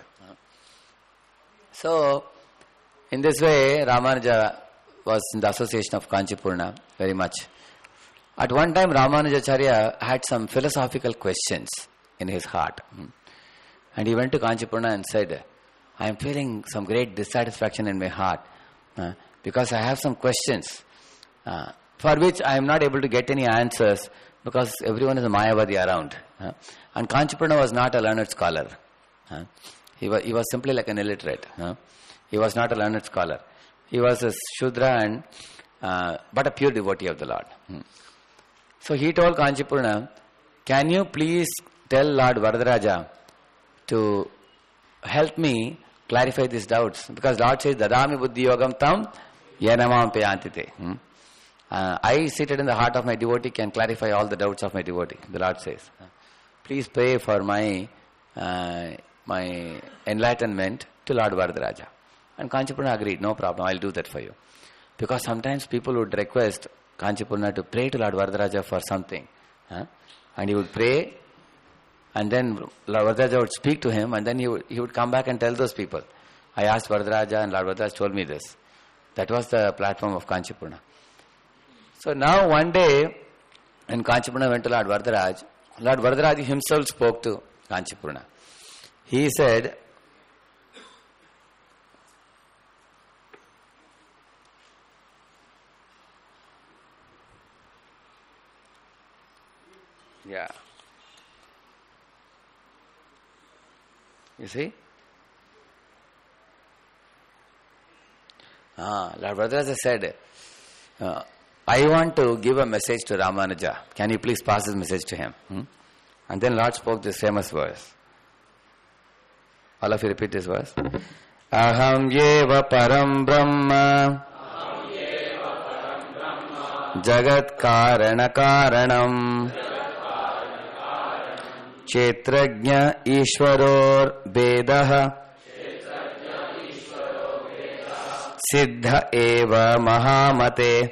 So, in this way, Ramanuja was in the association of Kanchipurna very much. At one time, Ramanujacharya had some philosophical questions in his heart. And he went to Kanchipurna and said, "I am feeling some great dissatisfaction in my heart uh, because I have some questions uh, for which I am not able to get any answers because everyone is a Mayavadi around." Uh, and Kanchipurna was not a learned scholar. Uh, he, was, he was simply like an illiterate. Uh, he was not a learned scholar. He was a Shudra and uh, but a pure devotee of the Lord. Hmm. So he told Kanchipurna, "Can you please tell Lord Varadaraja to help me clarify these doubts?" Because Lord says, "Dadami buddhi yogam tam yenamam peyantite." Hmm. Uh, I seated in the heart of my devotee can clarify all the doubts of my devotee. The Lord says, "Please pray for my uh, my enlightenment to Lord Varadaraja." And Kanchipurna agreed, "No problem, I'll do that for you." Because sometimes people would request Kanchipurna to pray to Lord Varadaraja for something. Huh? And he would pray, and then Lord Varadaraja would speak to him, and then he would, he would come back and tell those people, "I asked Varadaraja and Lord Varadaraja told me this." That was the platform of Kanchipurna. So now one day, when Kanchipurna went to Lord Varadaraja, Lord Varadaraja himself spoke to Kanchipurna. He said, yeah, you see? Ah, Lord Varadaraja said, uh, "I want to give a message to Ramanuja. Can you please pass this message to him?" Hmm? And then Lord spoke this famous verse. All of you repeat this verse. Aham yeva param brahma jagat karana karanam chetrajna ishvaror vedah siddha eva mahamate.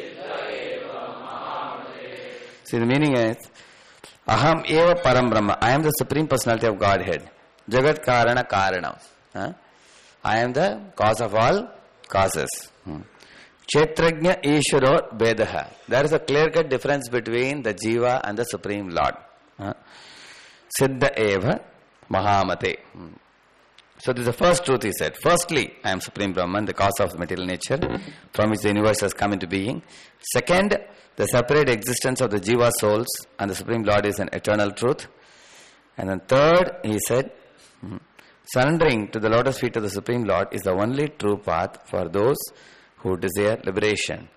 See, the meaning is, Aham eva param brahma. I am the Supreme Personality of Godhead. Jagat karana karanam. Huh? I am the cause of all causes. Hmm. Chetrajna ishvaro vedaha. There is a clear-cut difference between the Jiva and the Supreme Lord. Huh? Siddha eva mahamate. Hmm. So this is the first truth he said. Firstly, I am Supreme Brahman, the cause of material nature, from which the universe has come into being. Second, the separate existence of the Jiva souls and the Supreme Lord is an eternal truth. And then third, he said, surrendering to the lotus feet of the Supreme Lord is the only true path for those who desire liberation.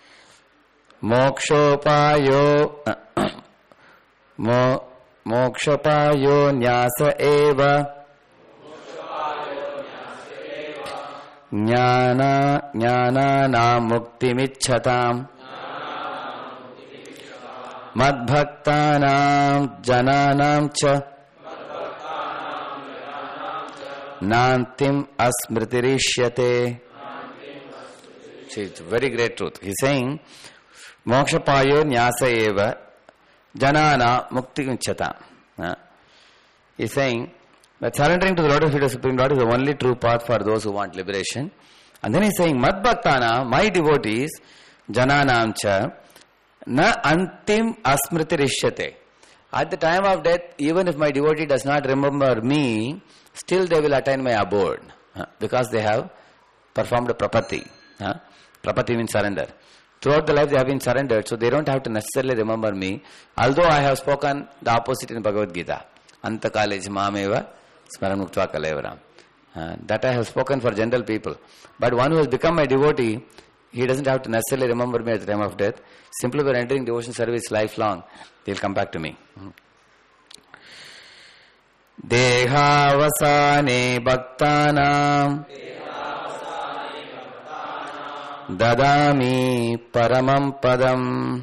Mokshopayo mo, mokshopayo nyasa eva Jnana jnananam muktimichchatam madbhaktanam jananam cha nantim asmritirishyate. See, it's a very great truth. He's saying, mokshapayo nyasa eva janana muktimicchatam. Uh, he's saying that surrendering to the Lotus feet of Supreme Lord is the only true path for those who want liberation. And then he's saying, Madbhaktana, my devotees, jananam cha, na antim asmritirishyate. At the time of death, even if my devotee does not remember me, still they will attain my abode. Uh, because they have performed a prapati. Uh, prapati means surrender. Throughout the life they have been surrendered, so they don't have to necessarily remember me. Although I have spoken the opposite in Bhagavad Gita. Antakale mameva smaranmuktva kalevaram. Uh, that I have spoken for general people. But one who has become my devotee, he doesn't have to necessarily remember me at the time of death. Simply by entering devotion service lifelong, they will come back to me. Dehavasane bhaktanam dadami paramam padam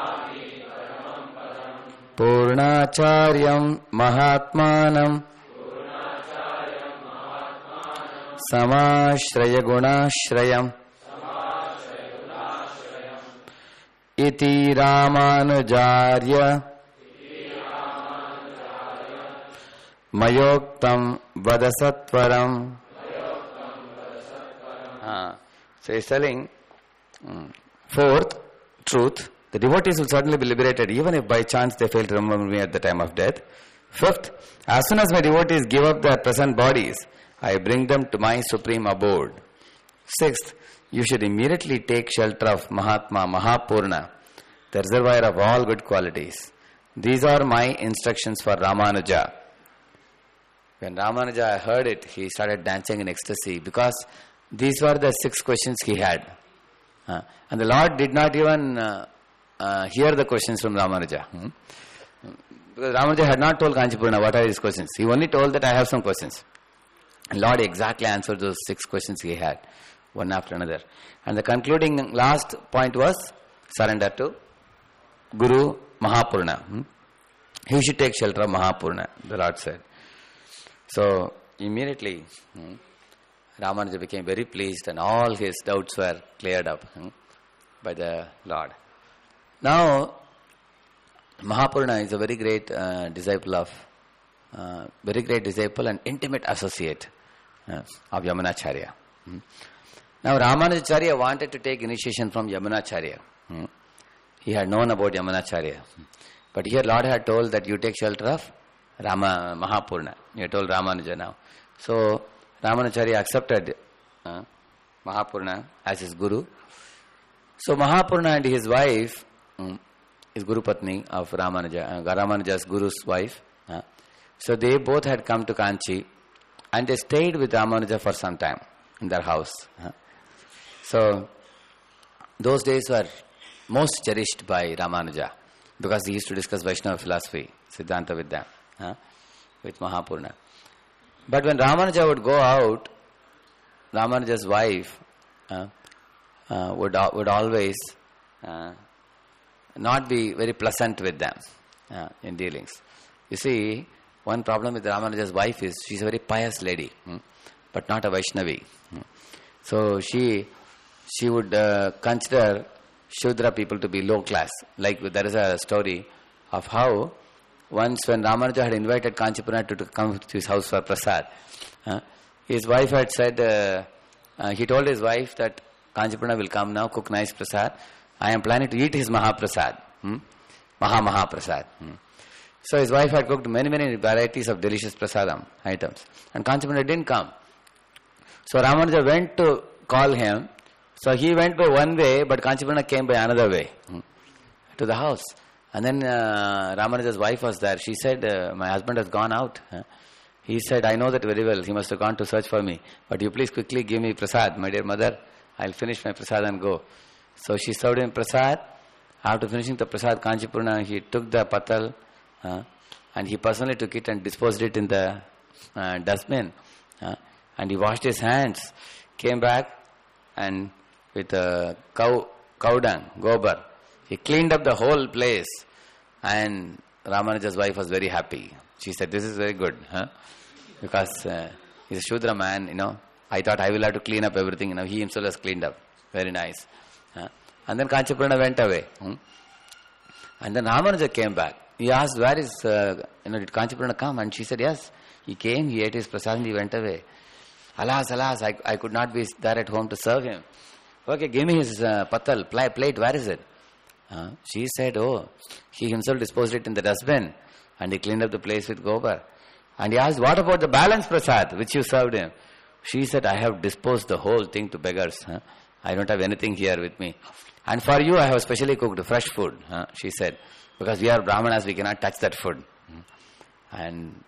purnacharyam mahatmanam samashraya gunashrayam iti ramanujarya mayoktam vadasatvaram. Ah. So he's telling, um, fourth truth, the devotees will certainly be liberated even if by chance they fail to remember me at the time of death. Fifth, as soon as my devotees give up their present bodies, I bring them to my supreme abode. Sixth, you should immediately take shelter of Mahatma, Mahapurna, the reservoir of all good qualities. These are my instructions for Ramanuja. When Ramanuja heard it, he started dancing in ecstasy because these were the six questions he had. Uh, and the Lord did not even uh, uh, hear the questions from Ramanuja. Hmm? Because Ramanuja had not told Kanchipurna what are his questions. He only told that I have some questions. And Lord exactly answered those six questions he had, one after another. And the concluding last point was surrender to Guru Mahapurna. Hmm? He should take shelter of Mahapurna, the Lord said. So immediately hmm, Ramanuja became very pleased and all his doubts were cleared up hmm, by the Lord. Now Mahapurna is a very great uh, disciple of, uh, very great disciple and intimate associate uh, of Yamunacharya. Hmm. Now Ramanujacharya wanted to take initiation from Yamunacharya. Hmm. He had known about Yamunacharya. Hmm. But here Lord had told that you take shelter of Rama Mahapurna. He had told Ramanuja now. So Ramanujacharya accepted uh, Mahapurna as his guru. So Mahapurna and his wife, um, his Guru Patni of Ramanuja, uh, Ramanuja's Guru's wife, uh, so they both had come to Kanchi and they stayed with Ramanuja for some time in their house. Uh. So those days were most cherished by Ramanuja because he used to discuss Vaishnava philosophy, Siddhanta Vidya, uh, with Mahapurna. But when Ramanuja would go out, Ramanuja's wife uh, uh, would would always uh, not be very pleasant with them uh, in dealings. You see, one problem with Ramanuja's wife is she's a very pious lady, hmm, but not a Vaishnavi. Hmm. So she she would uh, consider Shudra people to be low class. Like there is a story of how once when Ramanuja had invited Kanchipurna to, to come to his house for prasad, uh, his wife had said, uh, uh, he told his wife that Kanchipurna will come now, cook nice prasad. I am planning to eat his Mahaprasad. Hmm? Maha Mahaprasad. Hmm. So his wife had cooked many, many varieties of delicious prasadam items. And Kanchipurna didn't come. So Ramanuja went to call him. So he went by one way, but Kanchipurna came by another way hmm, to the house. And then uh, Ramanuja's wife was there. She said, uh, my husband has gone out. Uh, he said, I know that very well. He must have gone to search for me. But you please quickly give me prasad, my dear mother. I'll finish my prasad and go. So she served him prasad. After finishing the prasad, Kanchipurna, he took the patal uh, and he personally took it and disposed it in the uh, dustbin. Uh, and he washed his hands, came back and with a cow, cow dung, gobar, he cleaned up the whole place, and Ramanuja's wife was very happy. She said, this is very good, huh? Because uh, he's a Shudra man, you know. I thought I will have to clean up everything, you know. He himself has cleaned up. Very nice. Huh? And then Kanchipurana went away. Hmm? And then Ramanuja came back. He asked, where is, uh, you know, did Kanchipurana come? And she said, yes. He came, he ate his prasad and he went away. Alas, alas, I, I could not be there at home to serve him. Okay, give me his uh, patal, plate, where is it? Uh, she said, oh, he himself disposed it in the dustbin and he cleaned up the place with gobar. And he asked, what about the balance prasad which you served him? She said, I have disposed the whole thing to beggars. Huh? I don't have anything here with me. And for you, I have specially cooked fresh food, huh? She said, because we are Brahmanas, we cannot touch that food. And,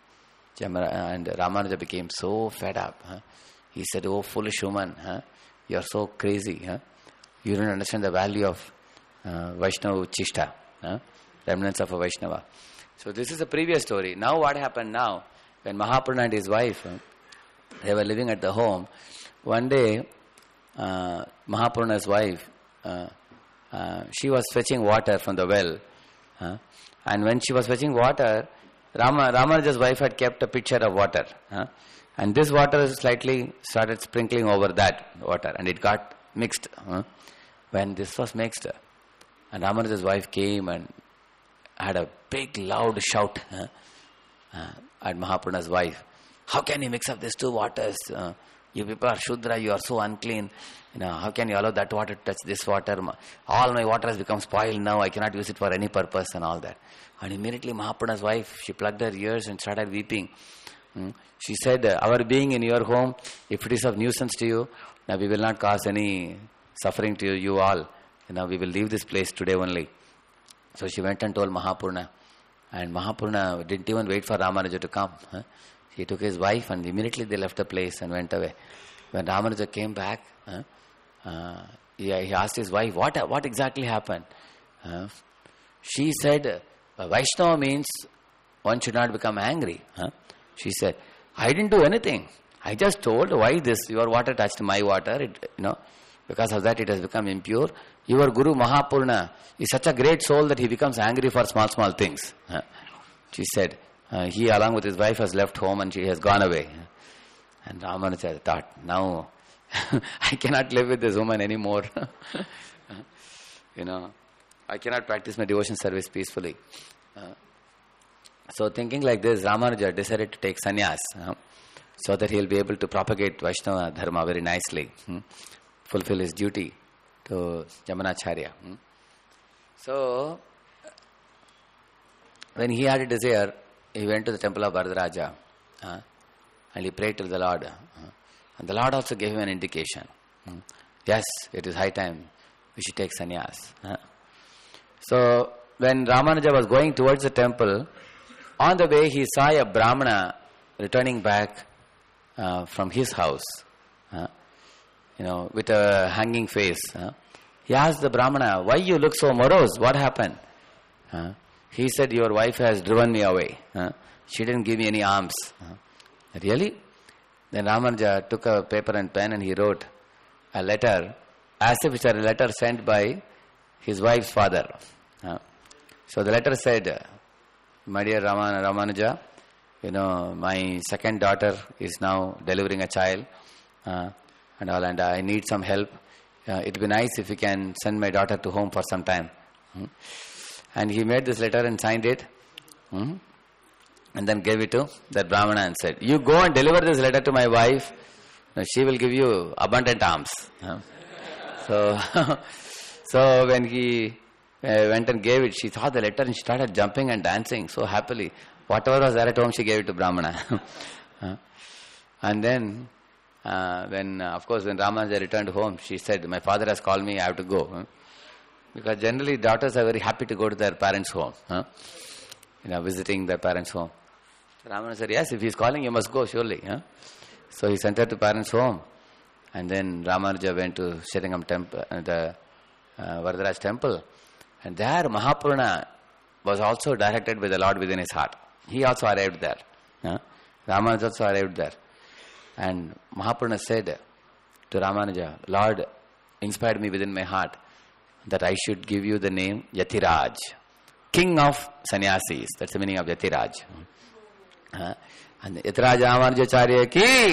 and Ramanuja became so fed up. Huh? He said, oh, foolish woman, huh? You are so crazy. Huh? You don't understand the value of uh, Vaishnava Chishta, huh? Remnants of a Vaishnava. So this is a previous story. Now what happened now? When Mahapurana and his wife, huh, they were living at the home. One day, uh, Mahapurana's wife, uh, uh, she was fetching water from the well. Huh? And when she was fetching water, Rama, Ramanuja's wife had kept a pitcher of water. Huh? And this water slightly started sprinkling over that water and it got mixed. Huh? When this was mixed, and Ramanuja's wife came and had a big loud shout huh? uh, at Mahapurana's wife. How can you mix up these two waters? Uh, you people are Shudra, you are so unclean. You know, how can you allow that water to touch this water? All my water has become spoiled now. I cannot use it for any purpose and all that. And immediately Mahapurana's wife, she plugged her ears and started weeping. Hmm? She said, our being in your home, if it is of nuisance to you, now we will not cause any suffering to you, you all. You know, we will leave this place today only. So she went and told Mahapurana. And Mahapurana didn't even wait for Ramanuja to come. Huh? He took his wife and immediately they left the place and went away. When Ramanuja came back, huh, uh, he, he asked his wife, what what exactly happened? Uh, she said, Vaishnava means one should not become angry. Huh? She said, I didn't do anything. I just told, why this? Your water touched my water. It, you know, because of that it has become impure. Your Guru Mahapurana is such a great soul that he becomes angry for small, small things. Huh? She said, uh, he along with his wife has left home and she has gone away. And Ramanuja thought, now I cannot live with this woman anymore. You know, I cannot practice my devotion service peacefully. Uh, so thinking like this, Ramanuja decided to take sannyas uh, so that he will be able to propagate Vaishnava Dharma very nicely, hmm? fulfill his duty to Jamanacharya. Hmm? So, when he had a desire, he went to the temple of Varadaraja uh, and he prayed to the Lord. Uh, and the Lord also gave him an indication. Hmm? Yes, it is high time we should take sannyas. Uh. So, when Ramanuja was going towards the temple, on the way he saw a Brahmana returning back uh, from his house, uh, you know, with a hanging face. Uh. He asked the Brahmana, why you look so morose? What happened? Uh, he said, your wife has driven me away. Uh, she didn't give me any alms. Uh, really? Then Ramanuja took a paper and pen and he wrote a letter as if it's a letter sent by his wife's father. Uh, so the letter said, my dear Raman, Ramanuja, you know, my second daughter is now delivering a child uh, and all, and I need some help. Uh, it would be nice if you can send my daughter to home for some time. Hmm? And he made this letter and signed it. Hmm? And then gave it to that Brahmana and said, you go and deliver this letter to my wife. She will give you abundant alms. Uh, so, so when he uh, went and gave it, she saw the letter and she started jumping and dancing so happily. Whatever was there at home, she gave it to Brahmana. uh, and then Uh, when, uh, of course, when Ramanuja returned home, she said, my father has called me, I have to go. Huh? Because generally daughters are very happy to go to their parents' home. Huh? You know, visiting their parents' home. So Ramanuja said, yes, if he is calling, you must go, surely. Huh? So he sent her to parents' home. And then Ramanuja went to Srirangam temple, uh, the uh, Varadaraj temple. And there Mahapurana was also directed by the Lord within his heart. He also arrived there. Huh? Ramanuja also arrived there. And Mahapurana said, to Ramanuja, Lord inspired me within my heart that I should give you the name Yatiraj, king of sannyasis. That's the meaning of Yatiraj. Uh, and Yatiraj Ramanujacharya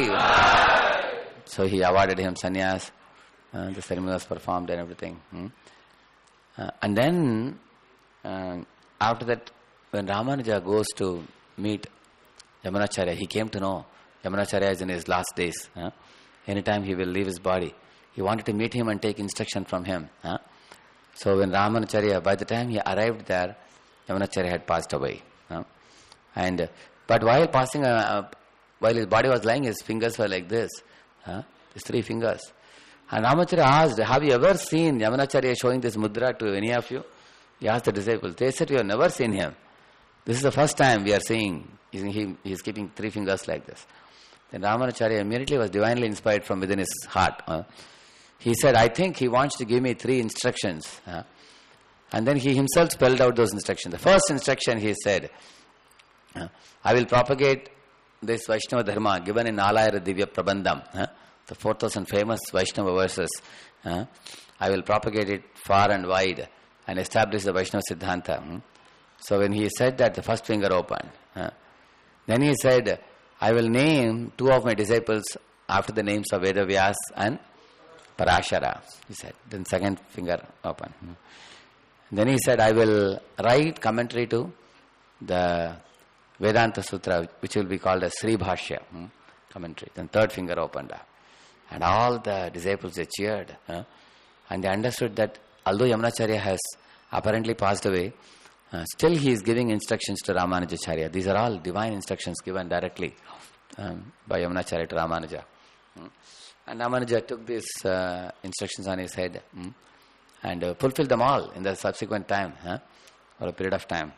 ki. So he awarded him sannyas. Uh, the ceremony was performed and everything. Hmm? Uh, and then, uh, after that, when Ramanuja goes to meet Yamunacharya, he came to know Yamunacharya is in his last days. Huh? Anytime he will leave his body. He wanted to meet him and take instruction from him. Huh? So when Ramanacharya, by the time he arrived there, Yamunacharya had passed away. Huh? And uh, but while passing, uh, uh, while his body was lying, his fingers were like this. Huh? His three fingers. And Ramanacharya asked, have you ever seen Yamunacharya showing this mudra to any of you? He asked the disciples. They said, we have never seen him. This is the first time we are seeing he is keeping three fingers like this. Then Ramanacharya immediately was divinely inspired from within his heart. Uh, he said, I think he wants to give me three instructions. Uh, and then he himself spelled out those instructions. The first instruction he said, uh, I will propagate this Vaishnava Dharma given in Nalayara Divya Prabandham. Uh, the four thousand famous Vaishnava verses. Uh, I will propagate it far and wide and establish the Vaishnava Siddhanta. Hmm? So when he said that, the first finger opened. Uh, then he said, I will name two of my disciples after the names of Vedavyas and Parashara. He said. Then second finger opened. Hmm. Then he said, I will write commentary to the Vedanta Sutra, which will be called as Sri Bhashya. Hmm? Commentary. Then third finger opened up. And all the disciples, they cheered. Huh? And they understood that although Yamunacharya has apparently passed away, uh, still he is giving instructions to Ramanujacharya. These are all divine instructions given directly um, by Yamunacharya to Ramanuja. Hmm? And Ramanuja took these uh, instructions on his head hmm? and uh, fulfilled them all in the subsequent time, huh? or a period of time.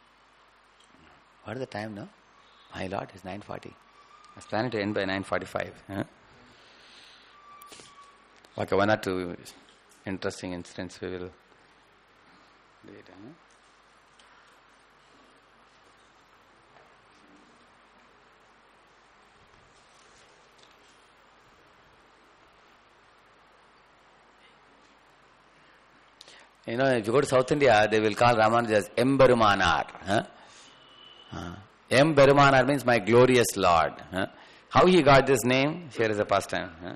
What is the time now? My Lord, it's nine forty. I was planning to end by nine forty-five. Huh? Okay, one or two interesting incidents we will do it. Huh? You know, if you go to South India, they will call Ramanuja as Emberumanar. Huh? Uh, Emberumanar means my glorious Lord. Huh? How he got this name? Here is a pastime. Huh?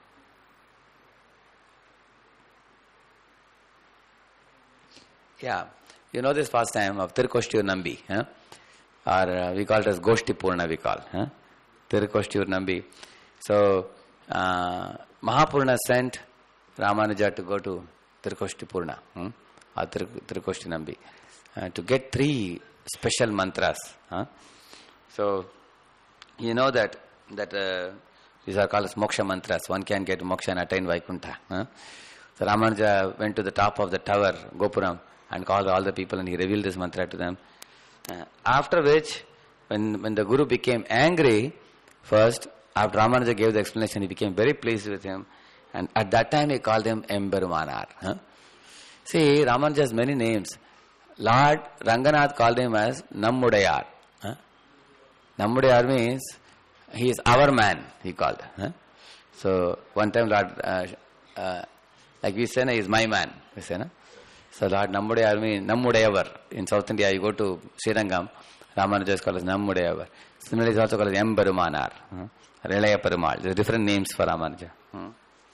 Yeah, you know this pastime of Tirukoshtiur Nambi, huh? or uh, we call it as Goshti Purna, we call huh? Tirukoshtiur Nambi. So, uh, Mahapurna sent Ramanuja to go to Tirukoshti Purna, hmm? or Tirukoshti Nambi, uh, to get three special mantras. Huh? So, you know that that uh, these are called as moksha mantras. One can get moksha and attain Vaikuntha. Huh? So, Ramanuja went to the top of the tower, Gopuram, and called all the people and he revealed this mantra to them. Uh, after which, when, when the Guru became angry, first, after Ramanuja gave the explanation, he became very pleased with him. And at that time, he called him Emberumanar. Huh? See, Ramanuja has many names. Lord Ranganath called him as Nammudayar. Huh? Nammudayar means, he is our man, he called. Huh? So, one time, Lord, uh, uh, like we say, he is my man. We say, no? So Lord Nammudayar means Nammudayavar. In South India, you go to Srirangam, Ramanuja is called as Nammudayavar. Similarly, it is also called as Emberumanar, uh, Relaya Perumal. There are different names for Ramanuja. Uh.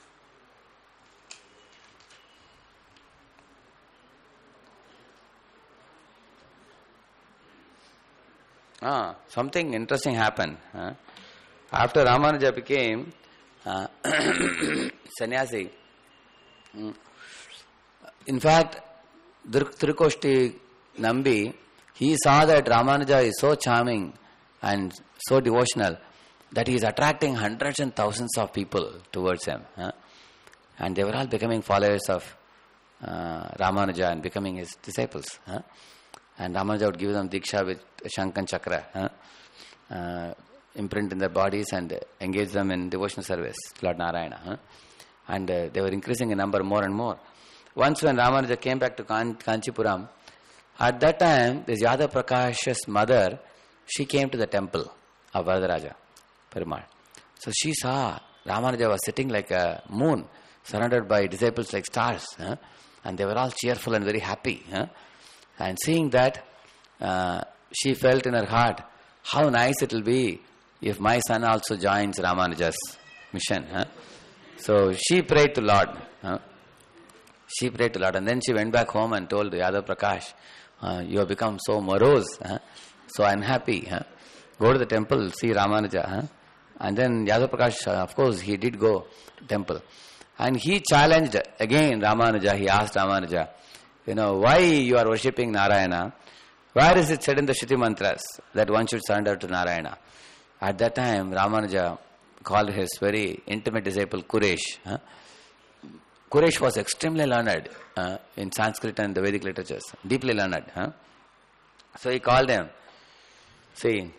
Ah, something interesting happened. Uh. After Ramanuja became uh, sannyasi, um, in fact, Tirukoshti Nambi, he saw that Ramanuja is so charming and so devotional that he is attracting hundreds and thousands of people towards him. Huh? And they were all becoming followers of uh, Ramanuja and becoming his disciples. Huh? And Ramanuja would give them Diksha with Shankan Chakra, huh? uh, imprint in their bodies and engage them in devotional service to Lord Narayana. Huh? And uh, they were increasing in number more and more. Once when Ramanuja came back to Kan- Kanchipuram, at that time, this Yadav Prakash's mother, she came to the temple of Varadaraja Perumal. So she saw Ramanuja was sitting like a moon, surrounded by disciples like stars. Huh? And they were all cheerful and very happy. Huh? And seeing that, uh, she felt in her heart, how nice it will be if my son also joins Ramanuja's mission. Huh? So she prayed to Lord. Huh? She prayed to Lord. And then she went back home and told Yadav Prakash, uh, you have become so morose, huh? so unhappy. Huh? Go to the temple, see Ramanuja. Huh? And then Yadav Prakash, uh, of course, he did go to the temple. And he challenged again Ramanuja. He asked Ramanuja, you know, why you are worshipping Narayana? Where is it said in the Shruti mantras that one should surrender to Narayana? At that time, Ramanuja called his very intimate disciple Kuresh. Huh? Kuresh was extremely learned uh, in Sanskrit and the Vedic literatures, deeply learned. Huh? So he called him. See,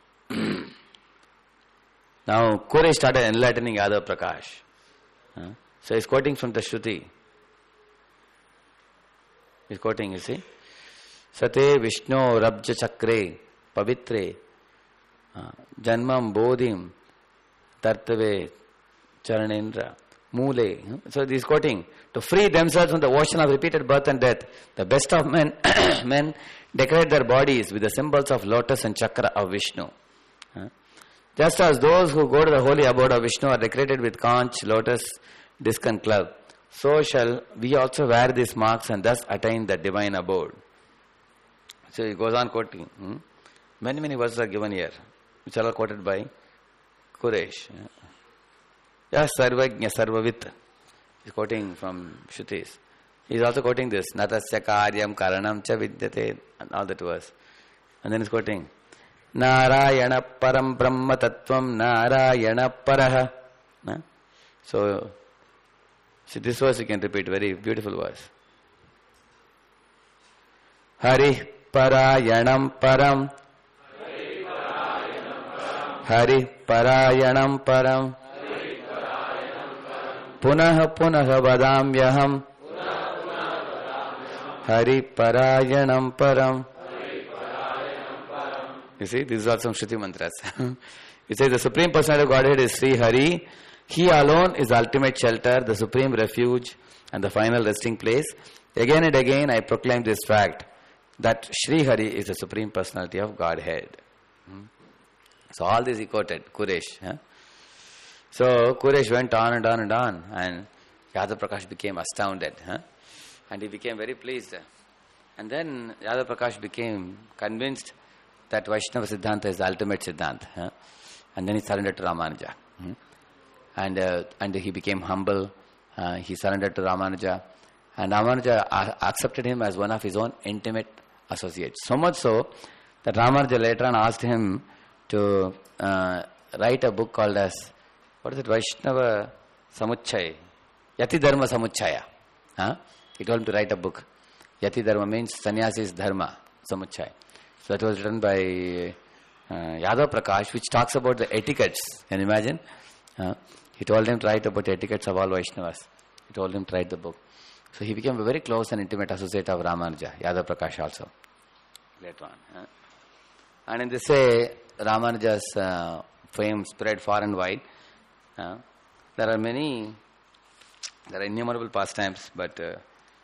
now Kuresh started enlightening Yadav Prakash. Huh? So he's quoting from the Shruti. He's quoting, you see. Sate Vishnu Rabja Chakre Pavitre Janmam Bodhim Tartave Charanendra Mule. So he's quoting, to free themselves from the ocean of repeated birth and death, the best of men men decorate their bodies with the symbols of lotus and chakra of Vishnu. Huh? Just as those who go to the holy abode of Vishnu are decorated with conch, lotus, disc and club, so shall we also wear these marks and thus attain the divine abode. So he goes on quoting. Hmm? Many, many verses are given here, which are all quoted by Kuresh. Yeah, Sarvajna Sarvavit. He's quoting from Shrutis. He's also quoting this, Natasya Karyam Karanam Cha Vidyate, and all that verse. And then he's quoting, Narayana Param Brahma Tattvam Narayana Paraha. Huh? So, see this verse you can repeat, very beautiful verse. Hari Parayanam Param Hari Parayanam Param Punah Punah Vadamyaham Hari Parayanam Param. You see, this is also some Shruti mantras. It says the Supreme Personality of Godhead is Sri Hari. He alone is the ultimate shelter, the supreme refuge and the final resting place. Again and again I proclaim this fact that Sri Hari is the Supreme Personality of Godhead. Hmm? So all this he quoted, Kuresh. Huh? So Kuresh went on and on and on, and Yadav Prakash became astounded. Huh? And he became very pleased. And then Yadav Prakash became convinced that Vaishnava Siddhanta is the ultimate Siddhanta. Huh? And then he surrendered to Ramanuja. Hmm? And uh, and he became humble. Uh, he surrendered to Ramanuja. And Ramanuja uh, accepted him as one of his own intimate associates. So much so that Ramanuja later on asked him to uh, write a book called as, what is it, Vaishnava Samuchchaya, Yati Dharma Samuchchaya. Huh? He told him to write a book. Yati Dharma means sannyasi's dharma, Samuchchaya. So that was written by uh, Yadav Prakash, which talks about the etiquettes. Can you imagine? Uh, he told him to write about the etiquettes of all Vaishnavas. He told him to write the book. So he became a very close and intimate associate of Ramanuja, Yadav Prakash also, later on. Uh. And in this way, Ramanuja's uh, fame spread far and wide. Uh, there are many, there are innumerable pastimes, but uh,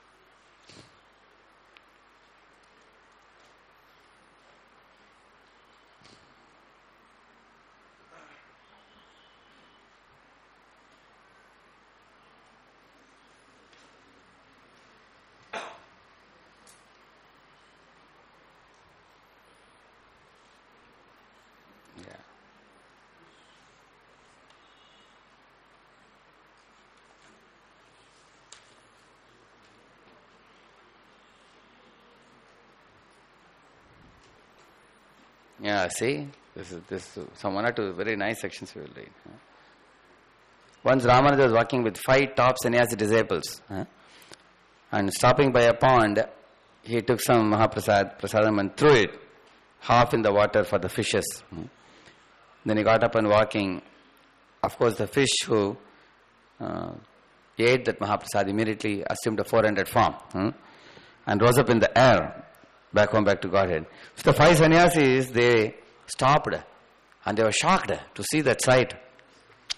yeah, see, this is this some one or two very nice sections we will read. Huh? Once Ramanuja was walking with five top sannyasi disciples, huh? and stopping by a pond, he took some Mahaprasad, prasadam, and threw it half in the water for the fishes. Hmm? Then he got up and walking. Of course, the fish who uh, ate that Mahaprasad immediately assumed a four-handed form hmm? and rose up in the air. Back home, back to Godhead. So the five sannyasis, they stopped and they were shocked to see that sight.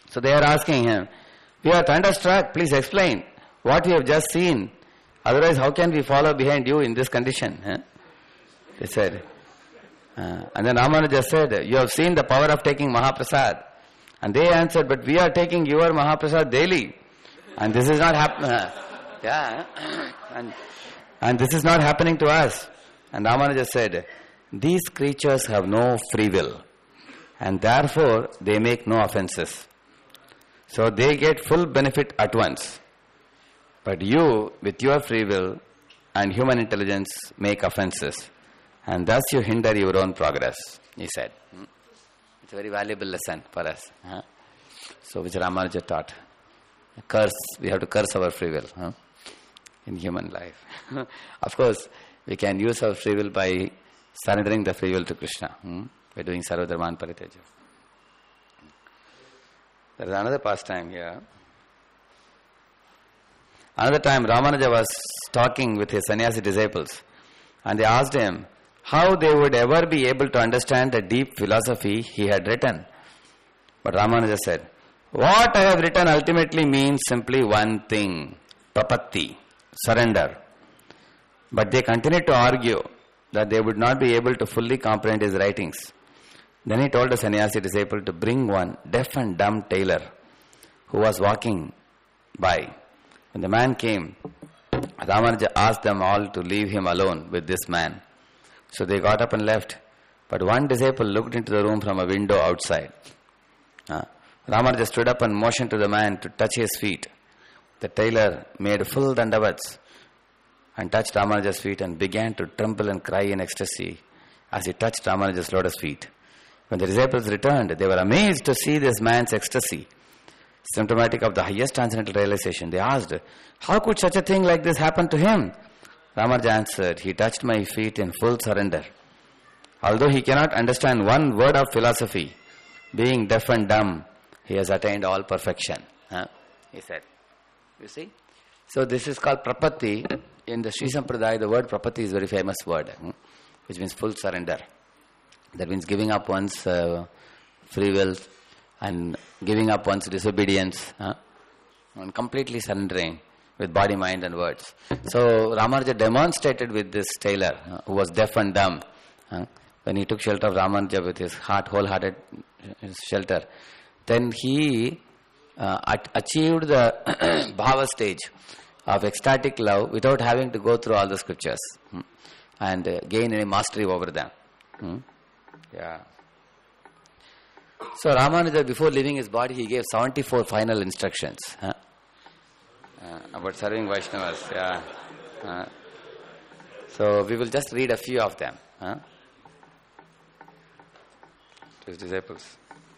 So they are asking him, we are thunderstruck, please explain what we have just seen. Otherwise, how can we follow behind you in this condition? Huh? They said. Uh, and then Ramanuja said, you have seen the power of taking Mahaprasad. And they answered, but we are taking your Mahaprasad daily. And this is not happening. Uh, yeah. and, and this is not happening to us. And Ramanuja said, these creatures have no free will. And therefore, they make no offenses. So they get full benefit at once. But you, with your free will and human intelligence, make offenses. And thus you hinder your own progress, he said. It's a very valuable lesson for us. Huh? So which Ramanuja taught. Curse, we have to curse our free will huh? in human life. Of course, we can use our free will by surrendering the free will to Krishna. Hmm? By doing Sarvadharman Pariteja. There is another pastime here. Another time Ramanuja was talking with his sannyasi disciples and they asked him how they would ever be able to understand the deep philosophy he had written. But Ramanuja said, what I have written ultimately means simply one thing, prapatti, surrender. But they continued to argue that they would not be able to fully comprehend his writings. Then he told the sannyasi disciple to bring one deaf and dumb tailor who was walking by. When the man came, Ramanuja asked them all to leave him alone with this man. So they got up and left. But one disciple looked into the room from a window outside. Uh, Ramanuja stood up and motioned to the man to touch his feet. The tailor made full dandavats and touched Ramanuja's feet and began to tremble and cry in ecstasy as he touched Ramanuja's lotus feet. When the disciples returned, they were amazed to see this man's ecstasy, symptomatic of the highest transcendental realization. They asked, how could such a thing like this happen to him? Ramanuja answered, he touched my feet in full surrender. Although he cannot understand one word of philosophy, being deaf and dumb, he has attained all perfection. Huh? He said. You see? So this is called prapatti. In the Sri Sampradaya, the word prapatti is a very famous word, hmm? which means full surrender. That means giving up one's uh, free will and giving up one's disobedience huh? and completely surrendering with body, mind and words. So Ramanuja demonstrated with this tailor uh, who was deaf and dumb uh, when he took shelter of Ramanuja with his heart, wholehearted shelter. Then he uh, at- achieved the bhava stage of ecstatic love without having to go through all the scriptures hmm, and uh, gain any mastery over them. Hmm? Yeah. So Ramanuja, before leaving his body, he gave seventy-four final instructions huh? uh, about serving Vaishnavas. Yeah. Uh, so we will just read a few of them. Huh? To his disciples.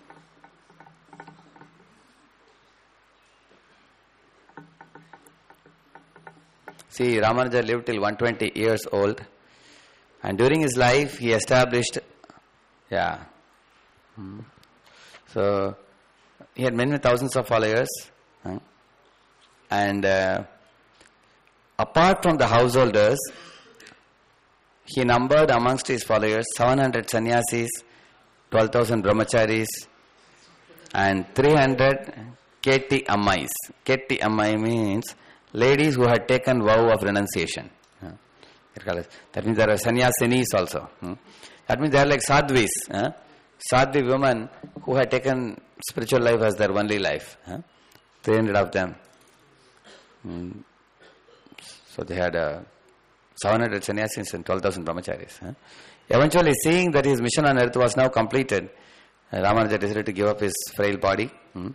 See, Ramanuja lived till one hundred twenty years old, and during his life he established, yeah, hmm. so he had many thousands of followers, huh? and uh, apart from the householders, he numbered amongst his followers seven hundred sannyasis, twelve thousand brahmacharis, and three hundred Ketti Ammais. Ketti Ammai means ladies who had taken vow of renunciation. Uh, that means there are sannyasinis also. Uh, that means they are like sadhvis. Uh, sadhvi women who had taken spiritual life as their only life. Uh, three hundred of them. Mm. So they had uh, seven hundred sannyasis and twelve thousand brahmacharis. Uh. Eventually, seeing that his mission on earth was now completed, uh, Ramanuja decided to give up his frail body. Mm.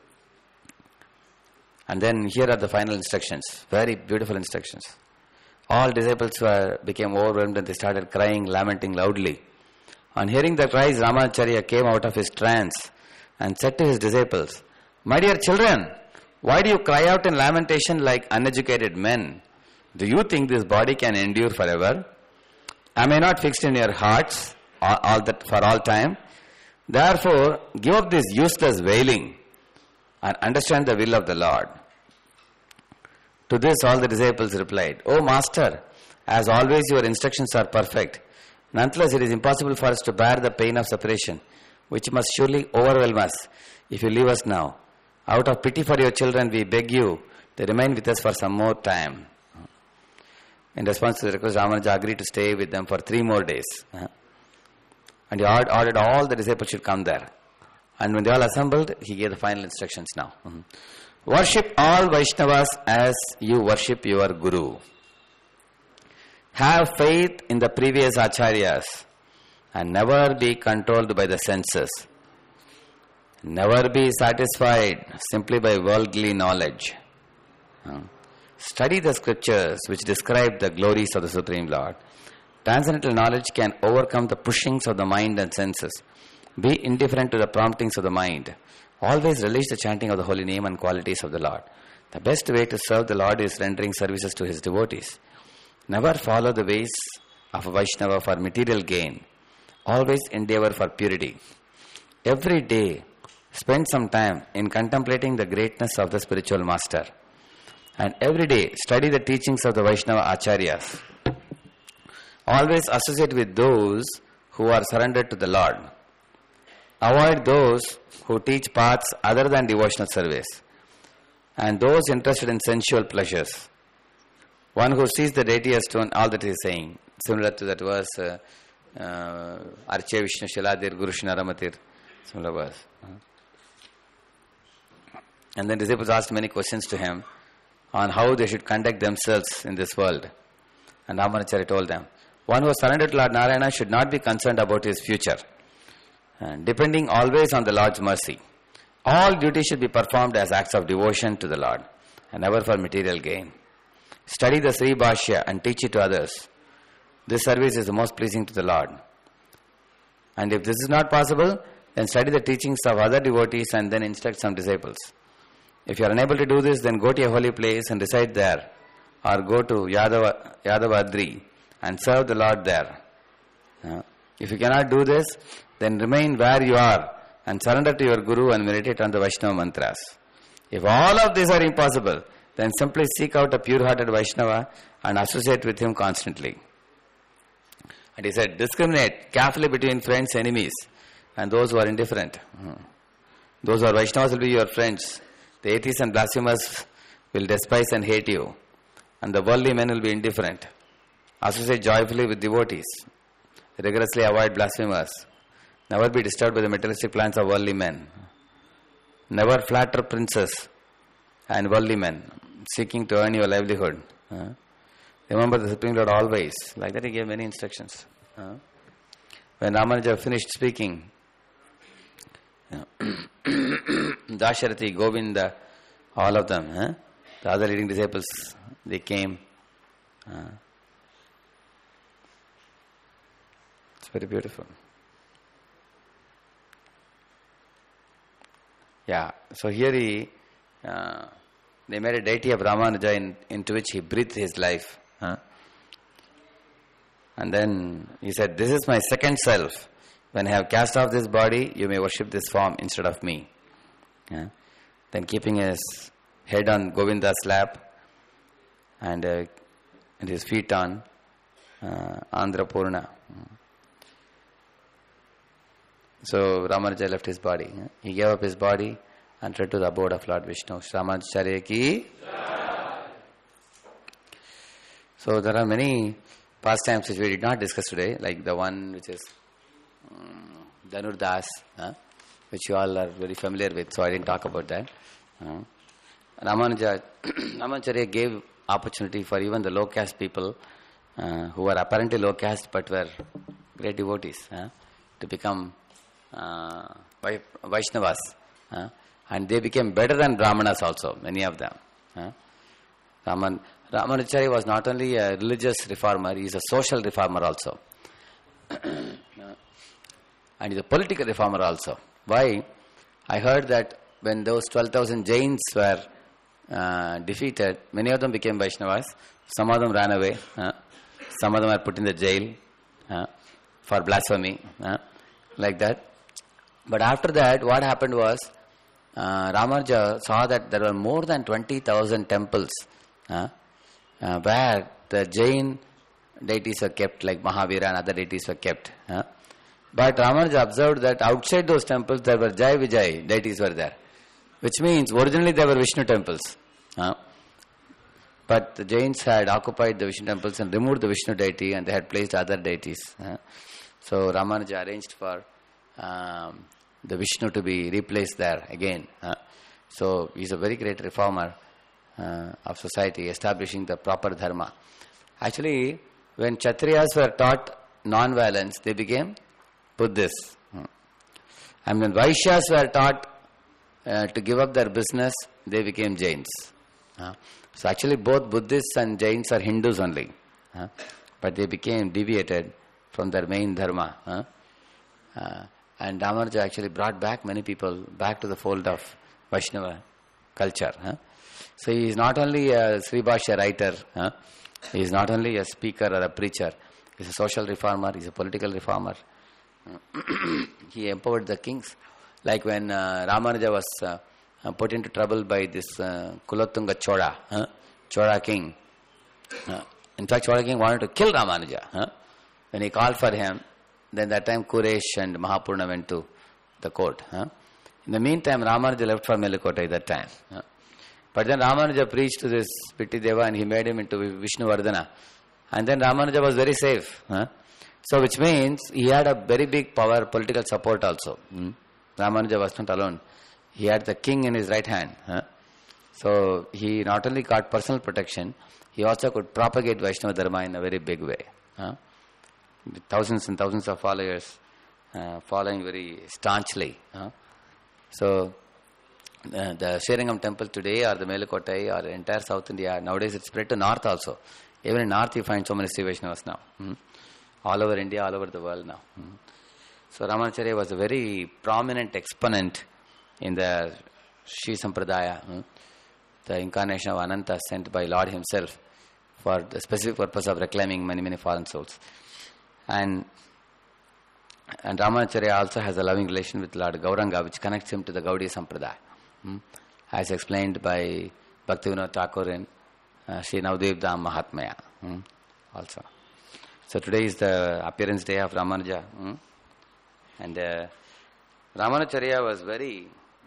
And then here are the final instructions, very beautiful instructions. All disciples were became overwhelmed and they started crying, lamenting loudly. On hearing the cries, Ramanujacharya came out of his trance and said to his disciples, my dear children, why do you cry out in lamentation like uneducated men? Do you think this body can endure forever? Am I not fixed in your hearts all, all that for all time? Therefore, give up this useless wailing and understand the will of the Lord. To this all the disciples replied, O Master, as always your instructions are perfect. Nonetheless, it is impossible for us to bear the pain of separation, which must surely overwhelm us if you leave us now. Out of pity for your children, we beg you to remain with us for some more time. In response to the request, Ramanuja agreed to stay with them for three more days. And he ordered all the disciples should come there. And when they all assembled, he gave the final instructions now. Mm-hmm. Worship all Vaishnavas as you worship your Guru. Have faith in the previous acharyas and never be controlled by the senses. Never be satisfied simply by worldly knowledge. Mm-hmm. Study the scriptures which describe the glories of the Supreme Lord. Transcendental knowledge can overcome the pushings of the mind and senses. Be indifferent to the promptings of the mind. Always relish the chanting of the holy name and qualities of the Lord. The best way to serve the Lord is rendering services to his devotees. Never follow the ways of a Vaishnava for material gain. Always endeavor for purity. Every day, spend some time in contemplating the greatness of the spiritual master. And every day, study the teachings of the Vaishnava acharyas. Always associate with those who are surrendered to the Lord. Avoid those who teach paths other than devotional service and those interested in sensual pleasures. One who sees the deity as to all that he is saying, similar to that verse, uh, uh, Arche Vishnu Shiladir Guru Shinaramatir, similar verse. And then disciples asked many questions to him on how they should conduct themselves in this world. And Ramanujacharya told them, one who has surrendered to Lord Narayana should not be concerned about his future, and depending always on the Lord's mercy. All duties should be performed as acts of devotion to the Lord, and never for material gain. Study the Sri Bhashya and teach it to others. This service is the most pleasing to the Lord. And if this is not possible, then study the teachings of other devotees and then instruct some disciples. If you are unable to do this, then go to a holy place and reside there, or go to Yadava, Yadavadri and serve the Lord there. Uh, if you cannot do this, then remain where you are and surrender to your Guru and meditate on the Vaishnava mantras. If all of these are impossible, then simply seek out a pure-hearted Vaishnava and associate with him constantly. And he said, discriminate carefully between friends, enemies, and those who are indifferent. Uh, those who are Vaishnavas will be your friends. The atheists and blasphemers will despise and hate you, and the worldly men will be indifferent. Associate joyfully with devotees. Rigorously avoid blasphemers. Never be disturbed by the materialistic plans of worldly men. Never flatter princes and worldly men, seeking to earn your livelihood. Uh, remember the Supreme Lord always. Like that he gave many instructions. Uh, when Ramanuja finished speaking, uh, Dasharati, Govinda, all of them, uh, the other leading disciples, they came. Uh, it's very beautiful. Yeah, so here he, uh, they made a deity of Ramanuja in, into which he breathed his life. Huh? And then he said, this is my second self. When I have cast off this body, you may worship this form instead of me. Yeah? Then keeping his head on Govinda's lap and, uh, and his feet on uh, Andhra Purna. So Ramanuja left his body. He gave up his body and returned to the abode of Lord Vishnu. Ramanujacharya ki. So there are many pastimes which we did not discuss today, like the one which is um, Dhanurdas, huh? which you all are very familiar with, so I didn't talk about that. Uh, Ramanuja, Ramanujacharya gave opportunity for even the low caste people uh, who were apparently low caste but were great devotees huh? to become Uh, Vaishnavas, uh, and they became better than Brahmanas also, many of them. Uh. Raman, Ramanujacharya was not only a religious reformer, he is a social reformer also. uh, and he is a political reformer also. Why? I heard that when those twelve thousand Jains were uh, defeated, many of them became Vaishnavas, some of them ran away, uh, some of them were put in the jail uh, for blasphemy, uh, like that. But after that, what happened was, uh, Ramanuja saw that there were more than twenty thousand temples uh, uh, where the Jain deities were kept, like Mahavira and other deities were kept. Uh. But Ramanuja observed that outside those temples there were Jai Vijay deities were there. which means originally they were Vishnu temples. Uh, but the Jains had occupied the Vishnu temples and removed the Vishnu deity and they had placed other deities. Uh, so Ramanuja arranged for um, the Vishnu to be replaced there again. Uh, so he's a very great reformer uh, of society, establishing the proper dharma. Actually, when Kshatriyas were taught non-violence, they became Buddhists. Uh, and when Vaishyas were taught uh, to give up their business, they became Jains. Uh, so actually both Buddhists and Jains are Hindus only. Uh, but they became deviated from their main dharma. Uh, uh, and Ramanuja actually brought back many people back to the fold of Vaishnava culture. Uh. So he is not only a Sri Bhashya writer, uh, he is not only a speaker or a preacher, he is a social reformer, he is a political reformer. Uh, he empowered the kings. Like when uh, Ramanuja was uh, uh, put into trouble by this uh, Kulotunga Chola, uh, Chola king. Uh, in fact, Chola king wanted to kill Ramanuja. Uh. When he called for him, then that time Kuresh and Mahapurna went to the court. Uh. In the meantime, Ramanuja left for Melikote at that time. Uh. But then Ramanuja preached to this Pittideva and he made him into Vishnuvardhana. And then Ramanuja was very safe. Uh. So which means he had a very big power, political support also. Mm. Ramanuja was not alone. He had the king in his right hand. Huh? So he not only got personal protection, he also could propagate Vaishnava Dharma in a very big way. Huh? With thousands and thousands of followers uh, following very staunchly. Huh? So uh, the Srirangam temple today or the Melikotai or entire South India, nowadays it's spread to North also. Even in North you find so many Sri Vaishnavas now. Hmm? All over India, all over the world now. Hmm? So Ramanacharya was a very prominent exponent in the Sri Sampradaya, hmm? the incarnation of Ananta sent by Lord himself for the specific purpose of reclaiming many, many fallen souls. And and Ramanacharya also has a loving relation with Lord Gauranga, which connects him to the Gaudiya Sampradaya, hmm? as explained by Bhaktivinoda Thakur in uh, Sri Navdev Dham Mahatmaya hmm? also. So today is the appearance day of Ramanuja. Hmm? And uh, Ramanacharya was very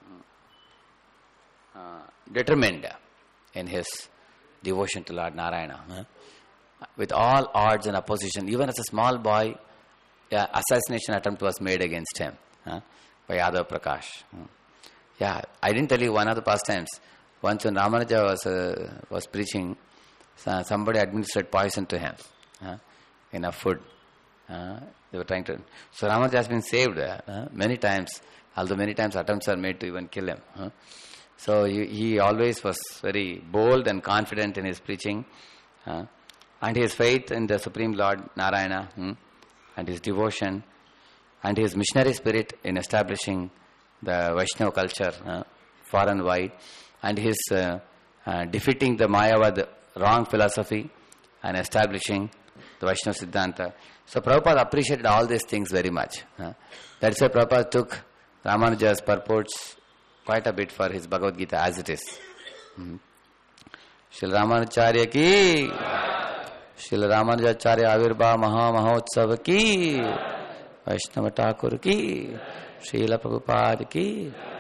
uh, determined in his devotion to Lord Narayana. Huh? With all odds and opposition, even as a small boy, yeah, assassination attempt was made against him huh? by Yadav Prakash. Hmm. Yeah, I didn't tell you one of the past times. Once when Ramanuja was, uh, was preaching, somebody administered poison to him huh? in a food. Uh, they were trying to. So Ramanuja has been saved uh, many times, although many times attempts are made to even kill him. Uh. So he, he always was very bold and confident in his preaching, uh, and his faith in the Supreme Lord Narayana, hmm, and his devotion, and his missionary spirit in establishing the Vaishnava culture uh, far and wide, and his uh, uh, defeating the Mayavad wrong philosophy and establishing the Vaishnava Siddhanta. So Prabhupada appreciated all these things very much. Uh, that's why Prabhupada took Ramanuja's purports quite a bit for his Bhagavad Gita as it is. Mm-hmm. Srila Ramanacharya ki, Srila Ramanujacharya Avirbha Maha Mahotsav ki, Vaishnava Thakur ki, Srila Prabhupada ki.